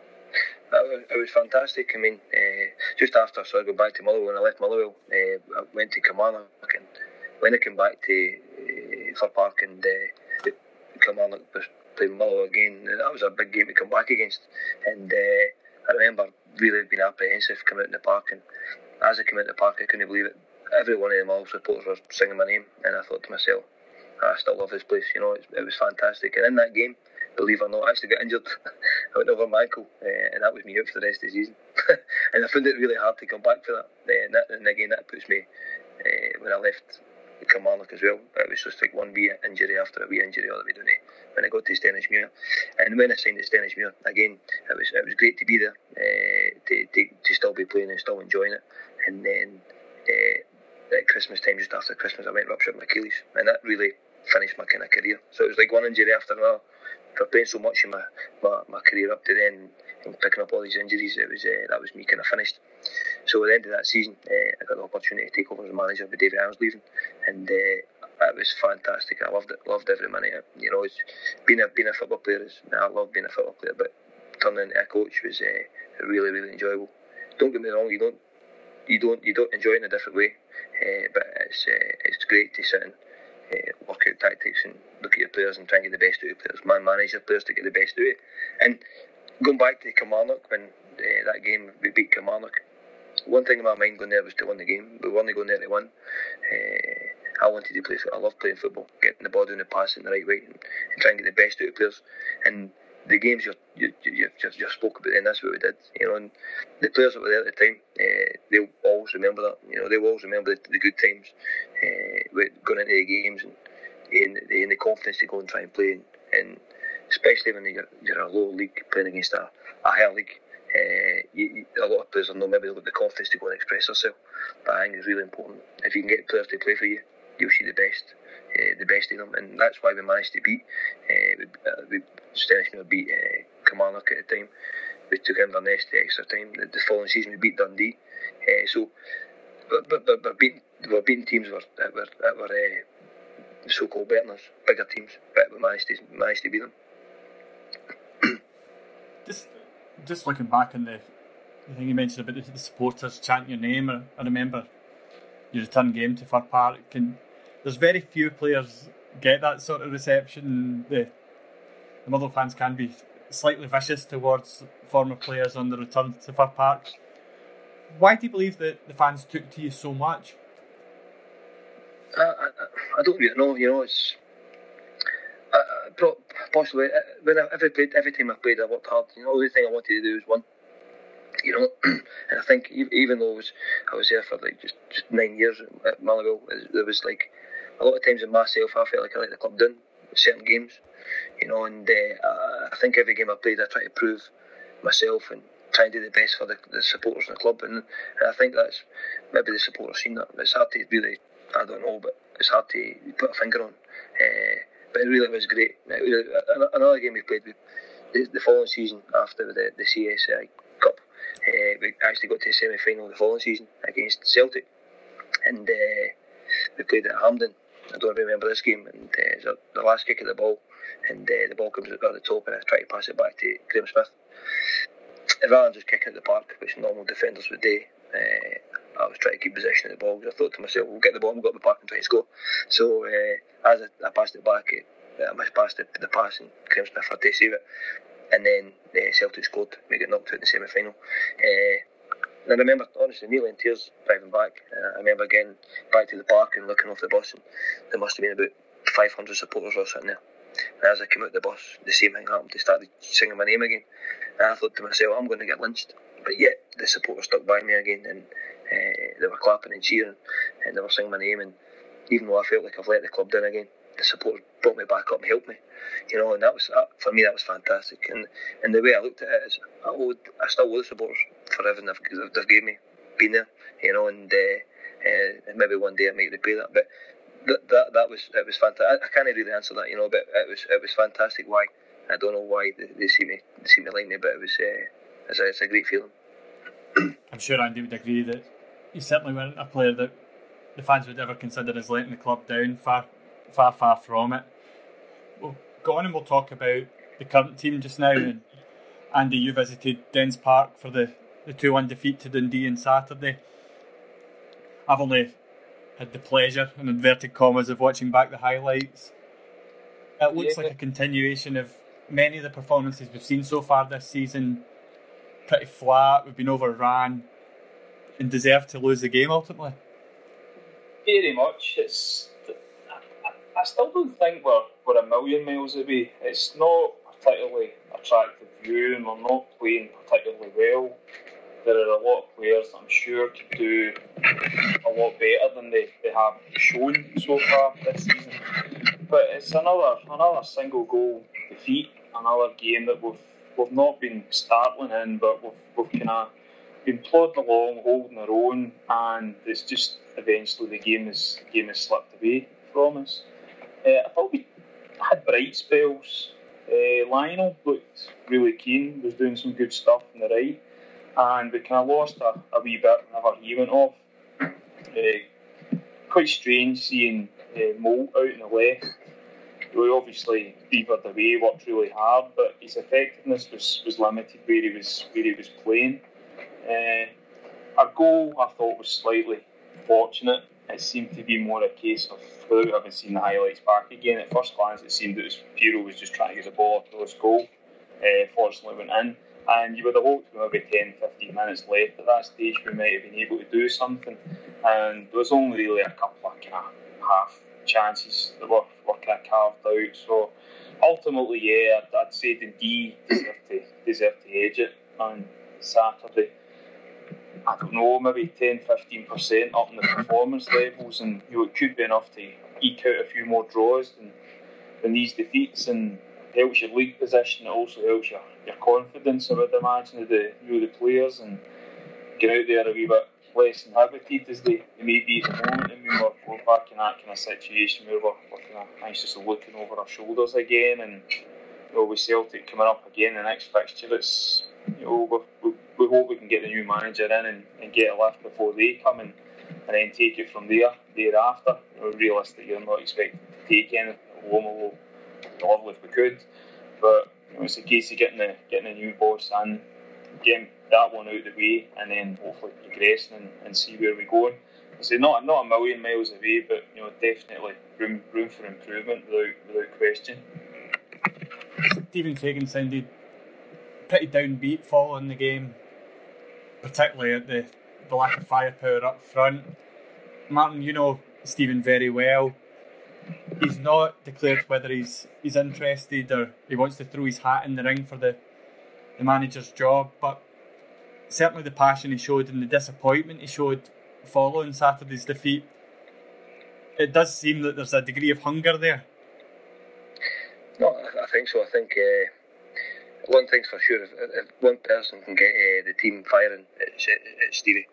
It was fantastic. I mean, uh, just after so I go back to Motherwell, when I left Motherwell, uh, I went to Kilmarnock, and when I came back to uh, Fir Park and uh, Kilmarnock was playing Motherwell again, that was a big game to come back against. And uh, I remember really being apprehensive coming out in the park, and as I came out in the park, I couldn't believe it. Every one of the Motherwell supporters were singing my name, and I thought to myself, I still love this place. You know, it, it was fantastic. And in that game, believe it or not, I actually got injured. I went over my ankle, uh, and that was me out for the rest of the season. And I found it really hard to come back for that. Uh, and, that and again, that puts me, uh, when I left Kilmarnock as well, it was just like one wee injury after a wee injury all the way down to when I got to Stenhousemuir. And when I signed at Stenhousemuir, again, it was it was great to be there, uh, to, to, to still be playing and still enjoying it. And then uh, at Christmas time, just after Christmas, I went ruptured my Achilles, and that really finished my kind of career. So it was like one injury after another. For playing so much in my, my, my career up to then and picking up all these injuries, it was uh, that was me kind of finished. So at the end of that season, uh, I got the opportunity to take over as manager with David Irons leaving, and uh, it was fantastic. I loved it, loved every minute. You know, it's being a being a football player is I love being a football player, but turning into a coach was uh, really really enjoyable. Don't get me wrong, you don't you don't you don't enjoy it in a different way, uh, but it's uh, it's great to sit and uh, work out tactics and look at your players and try and get the best out of players. Man, manage your players to get the best out of it. And going back to Kilmarnock, when uh, that game we beat Kilmarnock, one thing in my mind going there was to win the game. We weren't going there to win. Uh, I wanted to play football. I love playing football, getting the ball down the pass in the right way, and, and trying to get the best out of players. And the games you're, you you you you spoke about, and that's what we did. You know, and the players that were there at the time, uh, they'll always remember that. You know, they'll always remember the, the good times, uh, going into the games and in the, in the confidence to go and try and play. And, and especially when you're, you're a low league playing against a, a higher league, uh, you, you, a lot of players don't know maybe they've got the confidence to go and express themselves. But I think it's really important. If you can get players to play for you, you'll see the best. Uh, the best in them, and that's why we managed to beat. Uh, we uh, we Stennis beat uh, Kilmarnock at the time. We took Inverness to extra time. The, the following season we beat Dundee. Uh, so, but but but, but beating, we're beating teams that were that were, that were uh, so-called better than us, bigger teams, but we managed to managed to beat them. just just looking back on the, the thing you mentioned about the, the supporters chanting your name, I, I remember your return game to Fir Park, and there's very few players get that sort of reception. The, the Motherwell fans can be slightly vicious towards former players on the return to Fir Park. Why do you believe that the fans took to you so much? I, I, I don't really know. You know, it's uh, possibly uh, when I, every played, every time I played, I worked hard. You know, the only thing I wanted to do was win. You know, and I think even though I was, I was there for like just, just nine years at Motherwell, there was like a lot of times in myself, I felt like I let the club down with certain games, you know, and uh, I think every game I played, I tried to prove myself and try and do the best for the, the supporters in the club, and, and I think that's, maybe the supporters seen that. It's hard to really, I don't know, but it's hard to put a finger on. Uh, but it really was great. It really, another game we played, we, the, the following season after the, the C S I Cup, uh, we actually got to the semi-final the following season against Celtic, and uh, we played at Hampden. I don't remember this game, and uh, it was the last kick of the ball, and uh, the ball comes at the top, and I try to pass it back to Graham Smith. Rather than just kicking at the park, which normal defenders would do, uh, I was trying to keep possession of the ball, because I thought to myself, we'll get the ball, we'll go up the park and try to score. So uh, as I, I passed it back, uh, I mispassed the, the pass, and Graham Smith had to save it, and then uh, Celtic scored. We got knocked out in the semi-final. Uh, And I remember, honestly, nearly in tears driving back. Uh, I remember getting back to the park and looking off the bus, and there must have been about five hundred supporters all sitting there. And as I came out the bus, the same thing happened. They started singing my name again. And I thought to myself, I'm going to get lynched. But yet, the supporters stuck by me again, and uh, they were clapping and cheering, and they were singing my name. And even though I felt like I've let the club down again, the supporters brought me back up and helped me. You know, and that was, uh, for me, that was fantastic. And and the way I looked at it is, I, owed, I still owe the supporters for everything they've, they've given me, being there, you know, and uh, uh, maybe one day I might repay that. But that that, that was, it was fantastic. I, I can't really answer that, you know, but it was it was fantastic. Why? I don't know why they, they see me they see me like me, but it was uh, it's, a, it's a great feeling. I'm sure Andy would agree that he certainly weren't a player that the fans would ever consider as letting the club down. Far, far, far from it. We'll go on and we'll talk about the current team just now. And Andy, you visited Dens Park for the, the two one defeat to Dundee on Saturday. I've only had the pleasure, in inverted commas, of watching back the highlights. It looks yeah. like a continuation of many of the performances we've seen so far this season. Pretty flat, we've been overrun and deserved to lose the game ultimately. Very much. It's I, I still don't think we're, we're a million miles away. It's not particularly attractive view, and we're not playing particularly well. There are a lot of players that I'm sure could do a lot better than they, they have shown so far this season. But it's another another single goal defeat, another game that we've we've not been startling in, but we've we've kind of been plodding along, holding our own, and it's just eventually the game is the game has slipped away from us. Uh, I thought we had bright spells. Uh, Lionel looked really keen, was doing some good stuff on the right, and we kind of lost a, a wee bit whenever he went off. Uh, quite strange seeing uh, Moult out on the left. We obviously beavered away, worked really hard, but his effectiveness was, was limited where he was where he was playing. Uh, our goal, I thought, was slightly fortunate. It seemed to be more a case of, without having seen the highlights back again, at first glance it seemed that Piero was just trying to get the ball to this goal. Uh, fortunately went in. And you would have hoped with maybe ten, fifteen minutes left at that stage we might have been able to do something. And there was only really a couple of kind of half chances that were, were kind of carved out. So ultimately, yeah, I'd, I'd say Dundee deserved to, deserved to edge it on Saturday. I don't know, maybe ten to fifteen percent up in the performance levels, and you know, it could be enough to eke out a few more draws than, than these defeats, and helps your league position. It also helps your, your confidence, I would imagine, of the, you know, the players, and get out there a wee bit less inhibited as they, they may be at the moment. I mean, we're, we're back in that kind of situation where we're, we're kind of anxiously looking over our shoulders again, and you know, with Celtic coming up again the next fixture, it's, you know, we we hope we can get the new manager in and, and get a lift before they come, and, and then take it from there thereafter. You know, realistically, I'm not expecting to take anything at home, although lovely if we could, but you know, it's a case of getting the getting a new boss in, getting that one out of the way, and then hopefully progressing and, and see where we're going. I say not not a million miles away, but you know, definitely room room for improvement without without question. Stephen Craigan sounded pretty downbeat following the game, particularly at the, the lack of firepower up front. Martin, you know Stephen very well. He's not declared whether he's he's interested or he wants to throw his hat in the ring for the, the manager's job, but certainly the passion he showed and the disappointment he showed following Saturday's defeat, it does seem that there's a degree of hunger there. No, I, I think so. I think uh, one thing's for sure, if, if one person can get uh, the team firing, it's, it's Stevie.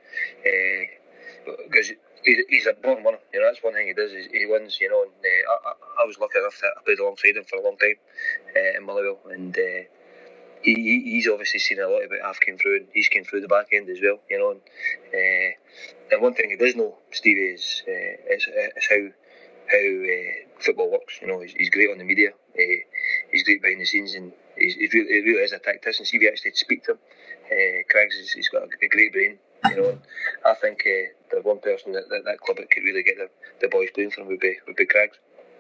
Because uh, he's, he's a born winner, you know, that's one thing he does, is he wins, you know, and uh, I, I was lucky enough that I played alongside him for a long time uh, in Motherwell, and uh, he, he's obviously seen a lot about I've came through, and he's came through the back end as well, you know, and, uh, and one thing he does know, Stevie, is, uh, is, is how how uh, football works, you know, he's, he's great on the media, uh, he's great behind the scenes, and he's, he's really, he really is a tactician. See if you actually speak to him, uh, Craigs, he's, he's got a, a great brain, you know, and I think uh, the one person that, that that club that could really get the, the boys playing for him would be, would be Craigs.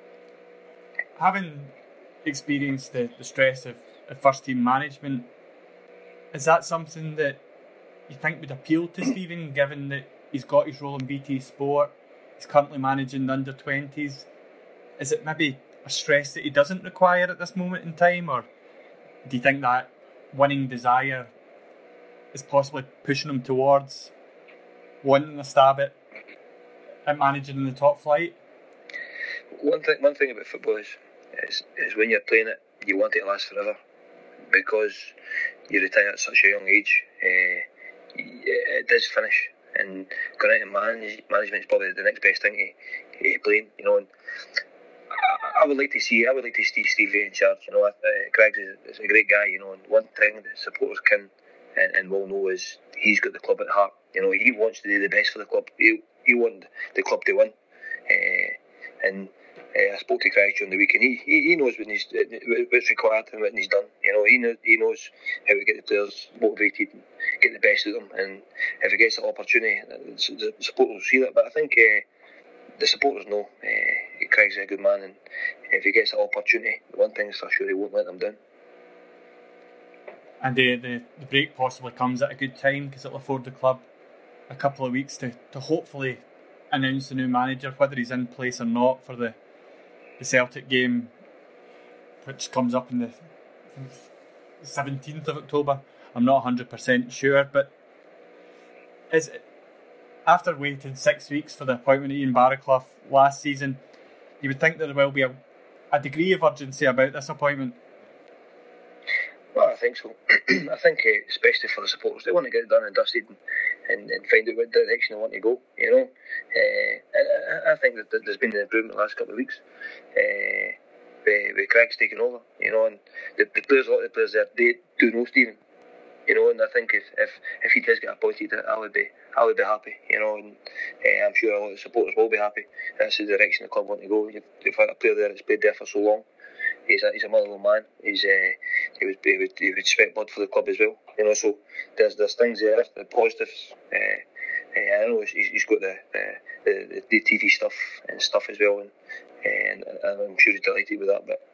Having experienced the, the stress of, of first team management, is that something that you think would appeal to Stephen, given that he's got his role in B T Sport, he's currently managing the under twenties? Is it maybe a stress that he doesn't require at this moment in time, or do you think that winning desire is possibly pushing him towards wanting a stab at, at managing in the top flight? One thing, one thing about football is, is, is when you're playing it, you want it to last forever, because you retire at such a young age. Uh, it does finish, and going into manage, management is probably the next best thing to, to playing, you know. And I, I would like to see, I would like to see Stevie in charge. You know, uh, Craigs is, is a great guy. You know, and one thing that supporters can and, and will know is he's got the club at heart. You know, he wants to do the best for the club. He he wants the club to win, uh, and. Uh, I spoke to Craigs during the week, and he, he, he knows what he's, what's required and what he's done. You know, he knows he knows how to get the players motivated and get the best of them. And if he gets that opportunity, the supporters will see that. But I think uh, the supporters know uh, Craigs is a good man, and if he gets that opportunity, one thing's for sure, he won't let them down. And the the, the break possibly comes at a good time, because it'll afford the club a couple of weeks to, to hopefully announce the new manager, whether he's in place or not, for the the Celtic game, which comes up on the seventeenth of October. I'm not one hundred percent sure, but is it, after waiting six weeks for the appointment of Ian Barraclough last season, you would think that there will be a, a degree of urgency about this appointment? Well, I think so. I think uh, especially for the supporters, they want to get it done and dusted and, and, and find out what direction they want to go, you know. Uh, and I, I think that there's been an improvement the last couple of weeks uh, with, with Craigs taking over, you know, and the, the players, a lot of the players there, they do know Stephen, you know, and I think if if, if he does get appointed, I would be I would be happy, you know, and uh, I'm sure a lot of the supporters will be happy. That's the direction the club want to go. You've, you've had a player there that's played there for so long. He's a, he's a Motherwell man. He's uh, he would he would he would sweat blood for the club as well. You know, so there's there's things there, the positives. Uh, uh, I know he's, he's got the, the the the T V stuff and stuff as well, and and, and I'm sure he's delighted with that. But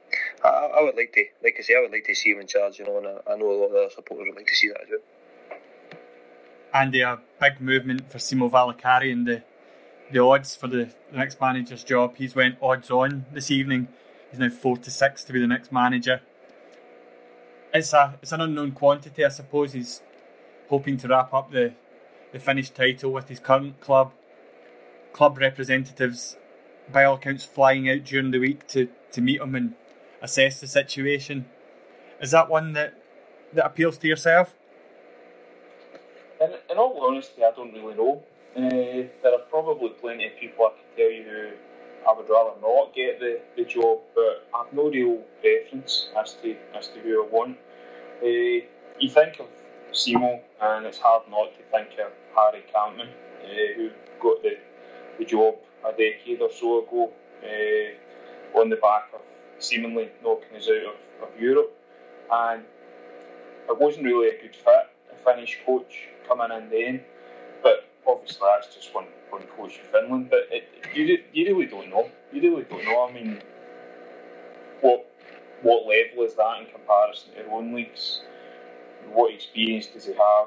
I, I would like to, like I say, I would like to see him in charge, you know, and I, I know a lot of other supporters would like to see that as well. Andy, a big movement for Simo Valakari and the the odds for the, the next manager's job. He's went odds on this evening. He's now four to six to be the next manager. It's a it's an unknown quantity, I suppose. He's hoping to wrap up the, the Finnish title with his current club. Club representatives, by all accounts, flying out during the week to, to meet him and assess the situation. Is that one that, that appeals to yourself? In, in all honesty, I don't really know. Uh, there are probably plenty of people I can tell you who I would rather not get the, the job, but I've no real preference as to as to who I want. Uh, you think of Simo, and it's hard not to think of Harry Campman, uh, who got the, the job a decade or so ago uh, on the back of seemingly knocking us out of, of Europe. And it wasn't really a good fit, a Finnish coach coming in then, but obviously that's just one, one coach in Finland, but it, you you really don't know. You really don't know. I mean, what what level is that in comparison to their own leagues? What experience does he have?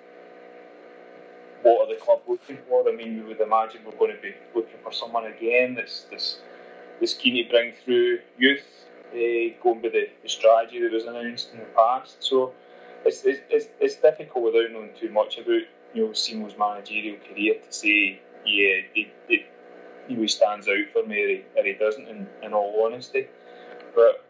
What are the club looking for? I mean, we would imagine we're going to be looking for someone again that's that's, that's keen to bring through youth, uh, going by the, the strategy that was announced in the past. So it's it's it's, it's difficult without knowing too much about, you know, Simo's managerial career to say, yeah, it, it, he stands out for me or he, or he doesn't, in, in all honesty. But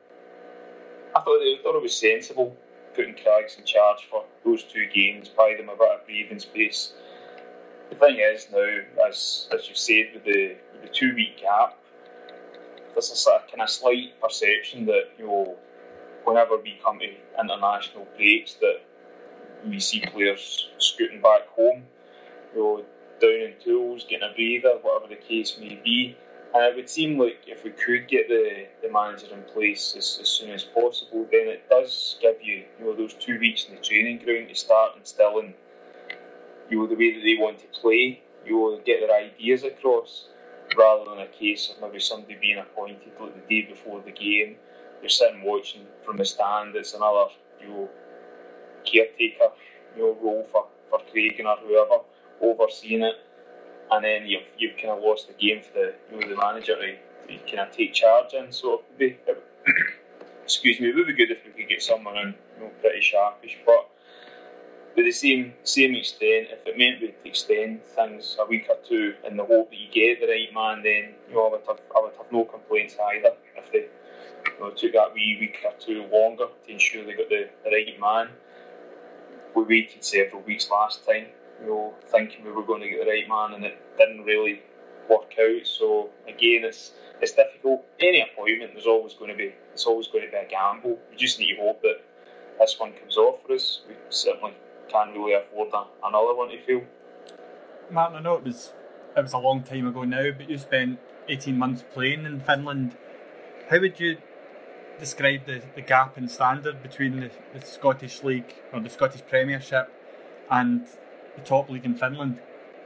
I thought, I thought it was sensible putting Craigs in charge for those two games, buy them a bit of breathing space. The thing is now, as as you said, with the, with the two-week gap, there's a sort of kind of slight perception that, you know, whenever we come to international breaks, that we see players scooting back home, you know, down in tools, getting a breather, whatever the case may be. And it would seem like if we could get the, the manager in place as, as soon as possible, then it does give you, you know, those two weeks in the training ground to start instilling, you know, the way that they want to play, you know, get their ideas across, rather than a case of maybe somebody being appointed like the day before the game. You're sitting watching from the stand. It's another, you know, caretaker, you know, role for, for Craigan or whoever overseeing it, and then you've you've kind of lost the game for the, you know, the manager to, to kind of take charge in. So it would be, it, excuse me, it would be good if we could get someone in, you know, pretty sharpish. But to the same same extent, if it meant we'd extend things a week or two in the hope that you get the right man, then, you know, I would have I would have no complaints either if they, you know, took that wee week or two longer to ensure they got the, the right man. We waited several weeks last time, you know, thinking we were going to get the right man, and it didn't really work out. So again, it's it's difficult. Any appointment, there's always going to be it's always going to be a gamble. We just need to hope that this one comes off for us. We certainly can't really afford a, another one to feel. Martin, I know it was it was a long time ago now, but you spent eighteen months playing in Finland. How would you describe the, the gap in standard between the, the Scottish League or the Scottish Premiership and the top league in Finland?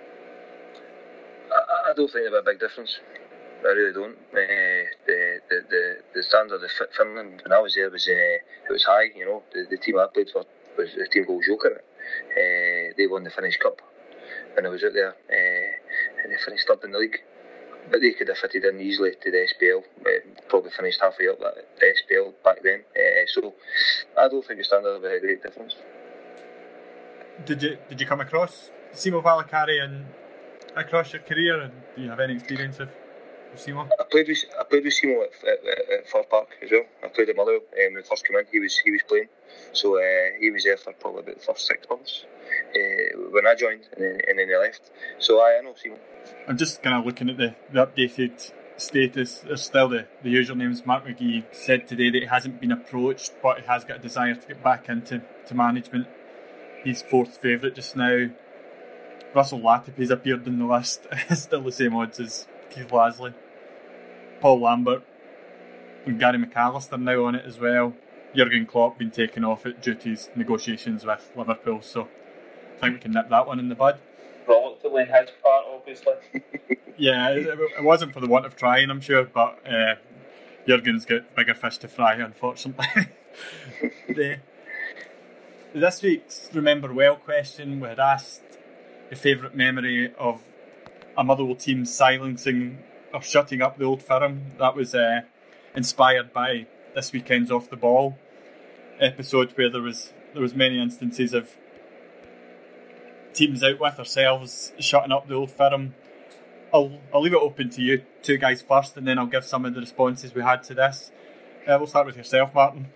I, I don't think there's a big difference. I really don't. Uh, the, the the the standard of Finland when I was there was uh, it was high. You know, the, the team I played for was the team called Joker. Uh, they won the Finnish Cup when I was out there, uh, and they finished up in the league. But they could have fitted in easily to the S P L. Uh, probably finished halfway up that the S P L back then. Uh, so I don't think the standard will be a great difference. Did you did you come across Simo Valakari and across your career, and do you have any experience of, of Simo? I played with I played with Simo at, at, at Fir Park as well. I played at Motherwell um, when we first came in. He was he was playing, so uh, he was there for probably about the first six months uh, when I joined, and then, and then he left. So I, I know Simo. I'm just kind of looking at the, the updated status. There's still the, the usual names. Mark McGee said today that he hasn't been approached, but he has got a desire to get back into to management. He's fourth favourite just now. Russell Latapy's appeared in the list. Still the same odds as Keith Lasley. Paul Lambert and Gary McAllister now on it as well. Jurgen Klopp been taken off it due to his negotiations with Liverpool, so I think we can nip that one in the bud. Reluctantly in his part, obviously. Yeah, it, it wasn't for the want of trying, I'm sure, but uh, Jurgen's got bigger fish to fry, unfortunately. the, this week's Remember Well question, we had asked your favourite memory of a Motherwell team silencing or shutting up the Old Firm. That was uh, inspired by this weekend's Off the Ball episode, where there was there was many instances of teams out with ourselves shutting up the Old Firm. I'll I'll leave it open to you two guys first, and then I'll give some of the responses we had to this. Uh, we'll start with yourself, Martin.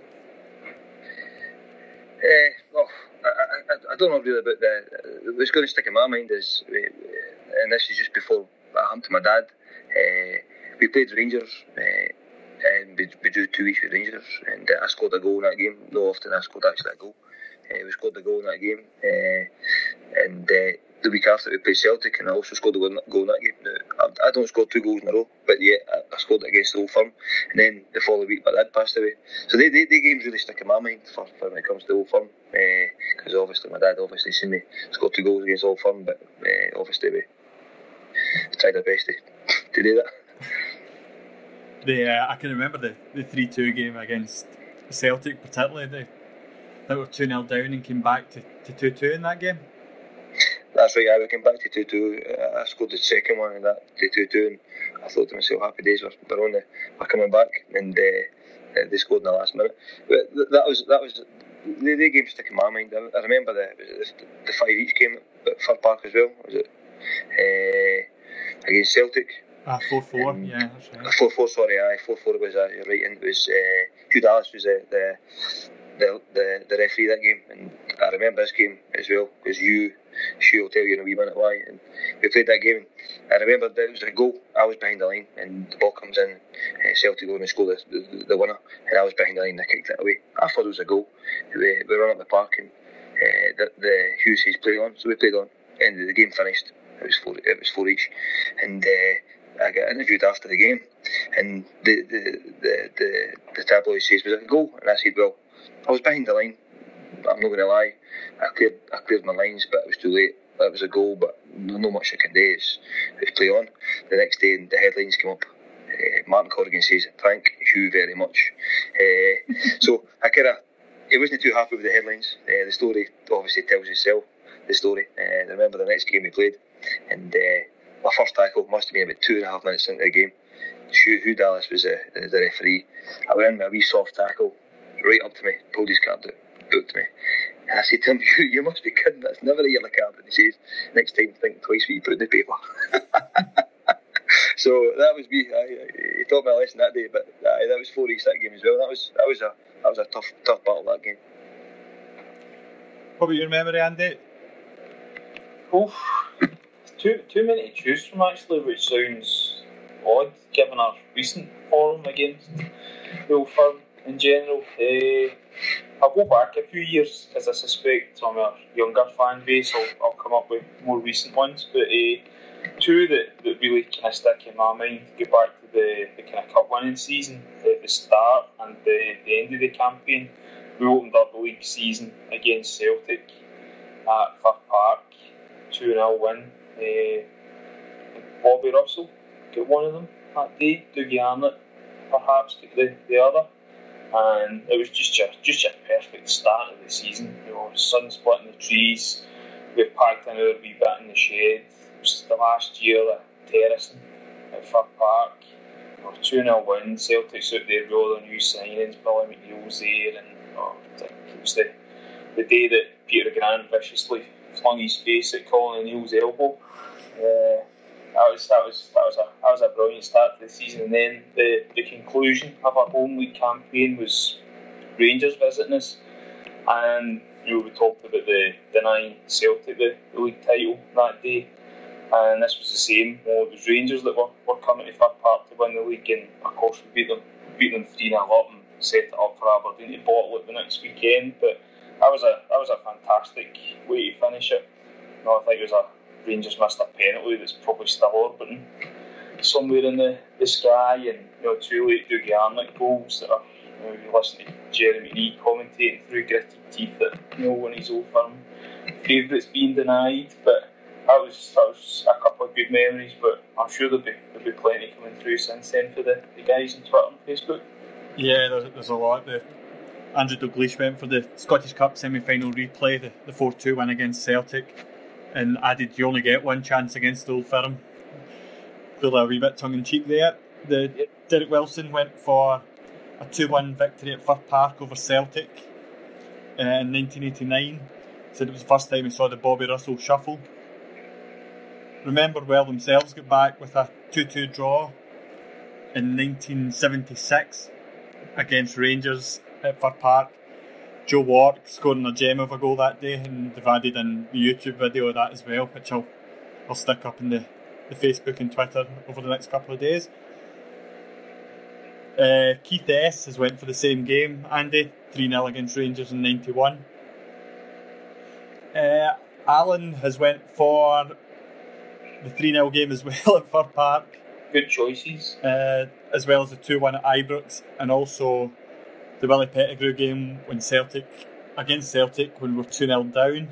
Uh, well, I, I, I don't know really about the. What's going to stick in my mind is, and this is just before I happened to my dad. Uh, we played Rangers, uh, and we, we drew two weeks with Rangers, and uh, I scored a goal in that game. No, often I scored actually a goal. Uh, we scored a goal in that game, uh, and. Uh, The week after we played Celtic, and I also scored a goal in that game. Now, I, I don't score two goals in a row, but yet I, I scored it against the Old Firm. And then the following week, my dad passed away. So they, they, they games really stick in my mind for, for when it comes to Old Firm, because uh, obviously my dad obviously seen me score two goals against Old Firm, but uh, obviously we tried our best to, to do that. The uh, I can remember the the three two game against Celtic, particularly. They, they were two nil down and came back to two two in that game. That's right, yeah, we came back to two two. Uh, I scored the second one in that to two two, and I thought to myself, happy days, we're, we're on the, we're coming back, and uh, they scored in the last minute. But that was that was the, the game stuck in my mind. I, I remember the, the the five each game at Fir Park as well. Was it uh, against Celtic? Ah, four four, um, yeah, that's right. Four four, sorry, aye, four four was uh, you're right, and it was uh, Hugh Dallas was the the, the the the referee that game, and I remember this game as well because you. She will tell you in a wee minute why. And we played that game. I remember that it was a goal. I was behind the line, and the ball comes in. Uh, Celtic go and score the, the the winner, and I was behind the line. And I kicked it away. I thought it was a goal. We, we run up the park, and uh, the, the Hughes he's played on, so we played on. And the game finished. It was four. It was four each, and uh, I got interviewed after the game, and the the the the, the tabloid says, "Was it a goal?" And I said, "Well, I was behind the line. I'm not going to lie. I cleared, I cleared my lines, but it was too late. That was a goal, but not much I can do. It's, it's play on." The next day, the headlines came up. Uh, Martin Corrigan says, "Thank you very much." Uh, so I kind of, I wasn't too happy with the headlines. Uh, the story obviously tells itself. The story. Uh, I remember the next game we played, and uh, my first tackle must have been about two and a half minutes into the game. Hugh Dallas was the, the, the referee. I went in with a wee soft tackle, right up to me, pulled his card out, booked me. And I said to him, you, you must be kidding, that's never a yellow card. And he says, "Next time think twice what you put in the paper." So that was me. I, I, he taught me a lesson that day, but uh, that was four each that game as well. That was that was a that was a tough tough battle that game. What about your memory, Andy? Oh, too too many to choose from actually, which sounds odd given our recent form against the Old Firm in general. Uh, I'll go back a few years because I suspect from our younger fan base I'll, I'll come up with more recent ones, but uh, two that, that really kind of stick in my mind go back to the, the kind of cup winning season at the start and the, the end of the campaign. We opened up the league season against Celtic at Fir Park, two nil win. Uh, Bobby Russell got one of them that day, Dougie Arnott perhaps got the, the other. And it was just a, just a perfect start of the season. You know, sun splitting the trees. We packed in our wee bit in the shed. It was the last year at terracing at Fir Park. You know, two nil win. Celtic's out there with all the new signings. Billy McNeil's there, and oh, it was the the day that Peter Grant viciously flung his face at Colin O'Neill's elbow. Uh, That was that was that was a that was a brilliant start to the season, and then the, the conclusion of our home league campaign was Rangers visiting us, and you know, we talked about the denying Celtic the, the league title that day, and this was the same. Well, it was Rangers that were, were coming to Fir Park to win the league, and of course we beat them beat them three nil up and set it up for Aberdeen to bottle it the next weekend. But that was a that was a fantastic way to finish it. You know, I think it was a Rangers missed a penalty that's probably still orbiting somewhere in the, the sky, and you know, two late Dougie Arnott goals that are, you know, you listen to Jeremy Reid commentating through gritted teeth that, you know, when his Old Firm favourites being denied. But that was that was a couple of good memories, but I'm sure there'll be there'll be plenty coming through since then for the, the guys on Twitter and Facebook? Yeah, there's, there's a lot. The Andrew Dalglish went for the Scottish Cup semi-final replay, the, the four two win against Celtic, and added you only get one chance against Old Firm. Clearly a wee bit tongue-in-cheek there. The Yep. Derek Wilson went for a two one victory at Fir Park over Celtic uh, in nineteen eighty-nine. Said it was the first time he saw the Bobby Russell shuffle. Remember well themselves got back with a two two draw in nineteen seventy-six against Rangers at Fir Park. Joe Wark scoring a gem of a goal that day, and they've added in the YouTube video of that as well, which I'll, I'll stick up in the, the Facebook and Twitter over the next couple of days. Uh, Keith S has went for the same game, Andy, three nil against Rangers in ninety-one. Uh, Alan has went for the three nil game as well at Fir Park. Good choices. Uh, as well as the two one at Ibrox, and also the Willie Pettigrew game when Celtic against Celtic when we're two nil down.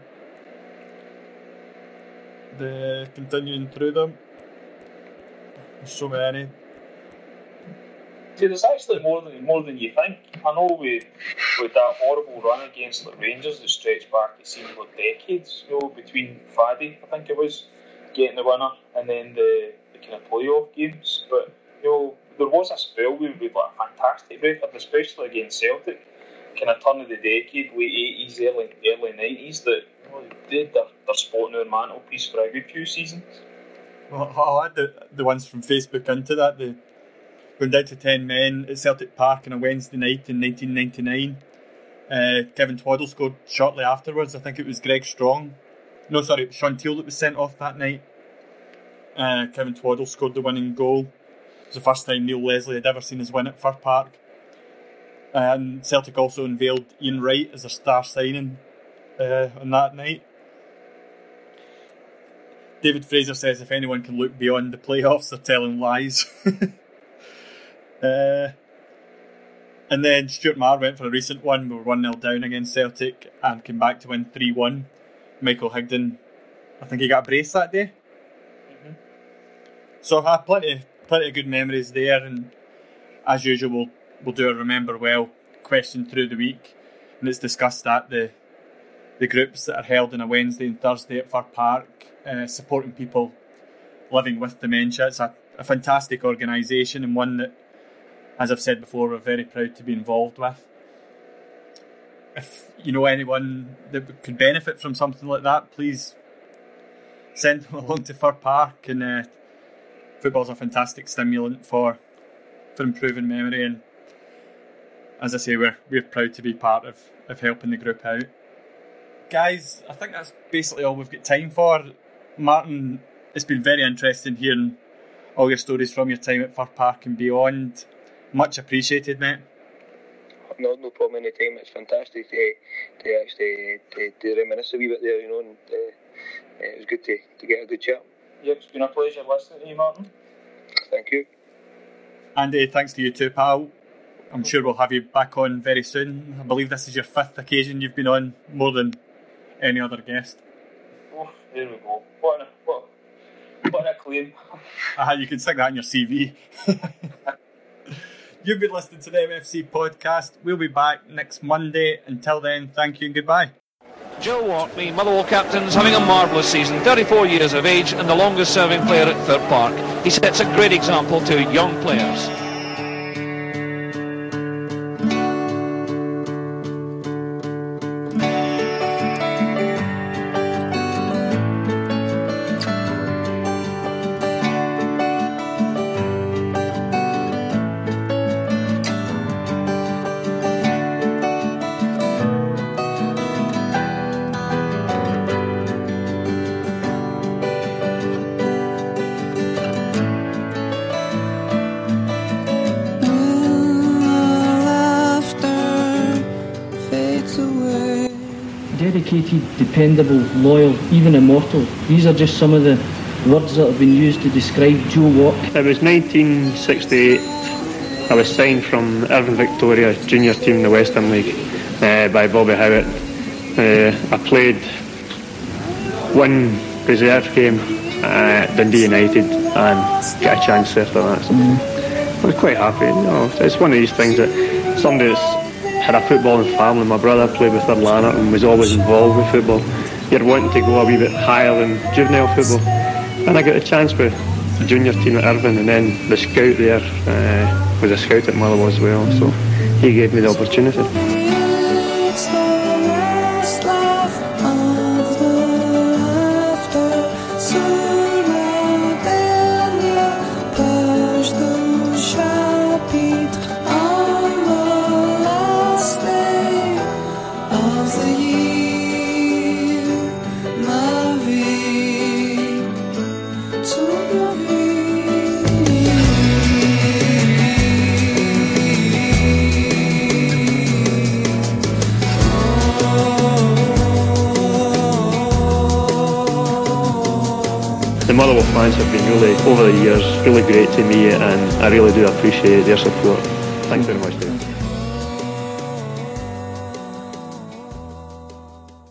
The continuing through them, there's so many. See, there's actually more than more than you think. I know with with that horrible run against the Rangers that stretched back, it seemed like decades, you know, between Faddy, I think it was, getting the winner, and then the, the kind of playoff games. But you know, there was a spell where we had like a fantastic record, especially against Celtic, kind of turn of the decade, late eighties, early early nineties, that you know, they did their, their spot in our mantelpiece for a good few seasons. Well, I'll add the, the ones from Facebook into that. The going down to ten men at Celtic Park on a Wednesday night in nineteen ninety-nine. Uh, Kevin Twaddle scored shortly afterwards. I think it was Greg Strong. No, sorry, it was Sean Teal that was sent off that night. Uh, Kevin Twaddle scored the winning goal. It was the first time Neil Leslie had ever seen us win at Fir Park. And Celtic also unveiled Ian Wright as a star signing uh, on that night. David Fraser says if anyone can look beyond the playoffs, they're telling lies. uh, and then Stuart Marr went for a recent one. We were one nil down against Celtic and came back to win three one. Michael Higdon, I think he got a brace that day. Mm-hmm. So I have plenty, plenty of good memories there, and as usual we'll, we'll do a Remember Well question through the week, and it's discussed at the the groups that are held on a Wednesday and Thursday at Fir Park, uh, supporting people living with dementia. It's a, a fantastic organisation, and one that, as I've said before, we're very proud to be involved with. If you know anyone that could benefit from something like that, please send them along to Fir Park. And uh, football's a fantastic stimulant for for improving memory, and as I say, we're we're proud to be part of, of helping the group out. Guys, I think that's basically all we've got time for. Martin, it's been very interesting hearing all your stories from your time at Fir Park and beyond. Much appreciated, mate. No, no problem anytime. It's fantastic to, to actually to, to reminisce a wee bit there, you know, and uh, it was good to, to get a good chat. Yep, it's been a pleasure listening to you, Martin. Thank you. Andy, thanks to you too, pal. I'm sure we'll have you back on very soon. I believe this is your fifth occasion you've been on, more than any other guest. Oh, there we go. What an, what, what an acclaim. Ah, you can stick that in your C V. You've been listening to the M F C podcast. We'll be back next Monday. Until then, thank you and goodbye. Joe Wark, the Motherwell captain's having a marvellous season, thirty-four years of age and the longest serving player at Fir Park. He sets a great example to young players. Dedicated, dependable, loyal, even immortal. These are just some of the words that have been used to describe Joe Wark. It was nineteen sixty-eight. I was signed from Irvine Victoria junior team in the Western League uh, by Bobby Howard. Uh, I played one reserve game uh, Dundee United and get a chance after that. So I was quite happy. You know, it's one of these things that somebody that's had a footballing family. My brother played with their Lanark and was always involved with football. You're wanting to go a wee bit higher than juvenile football, and I got a chance with the junior team at Irvine, and then the scout there uh, was a scout at Motherwell as well, so he gave me the opportunity. The Motherwell fans have been really, over the years, really great to me, and I really do appreciate their support. Thanks very much, Dave.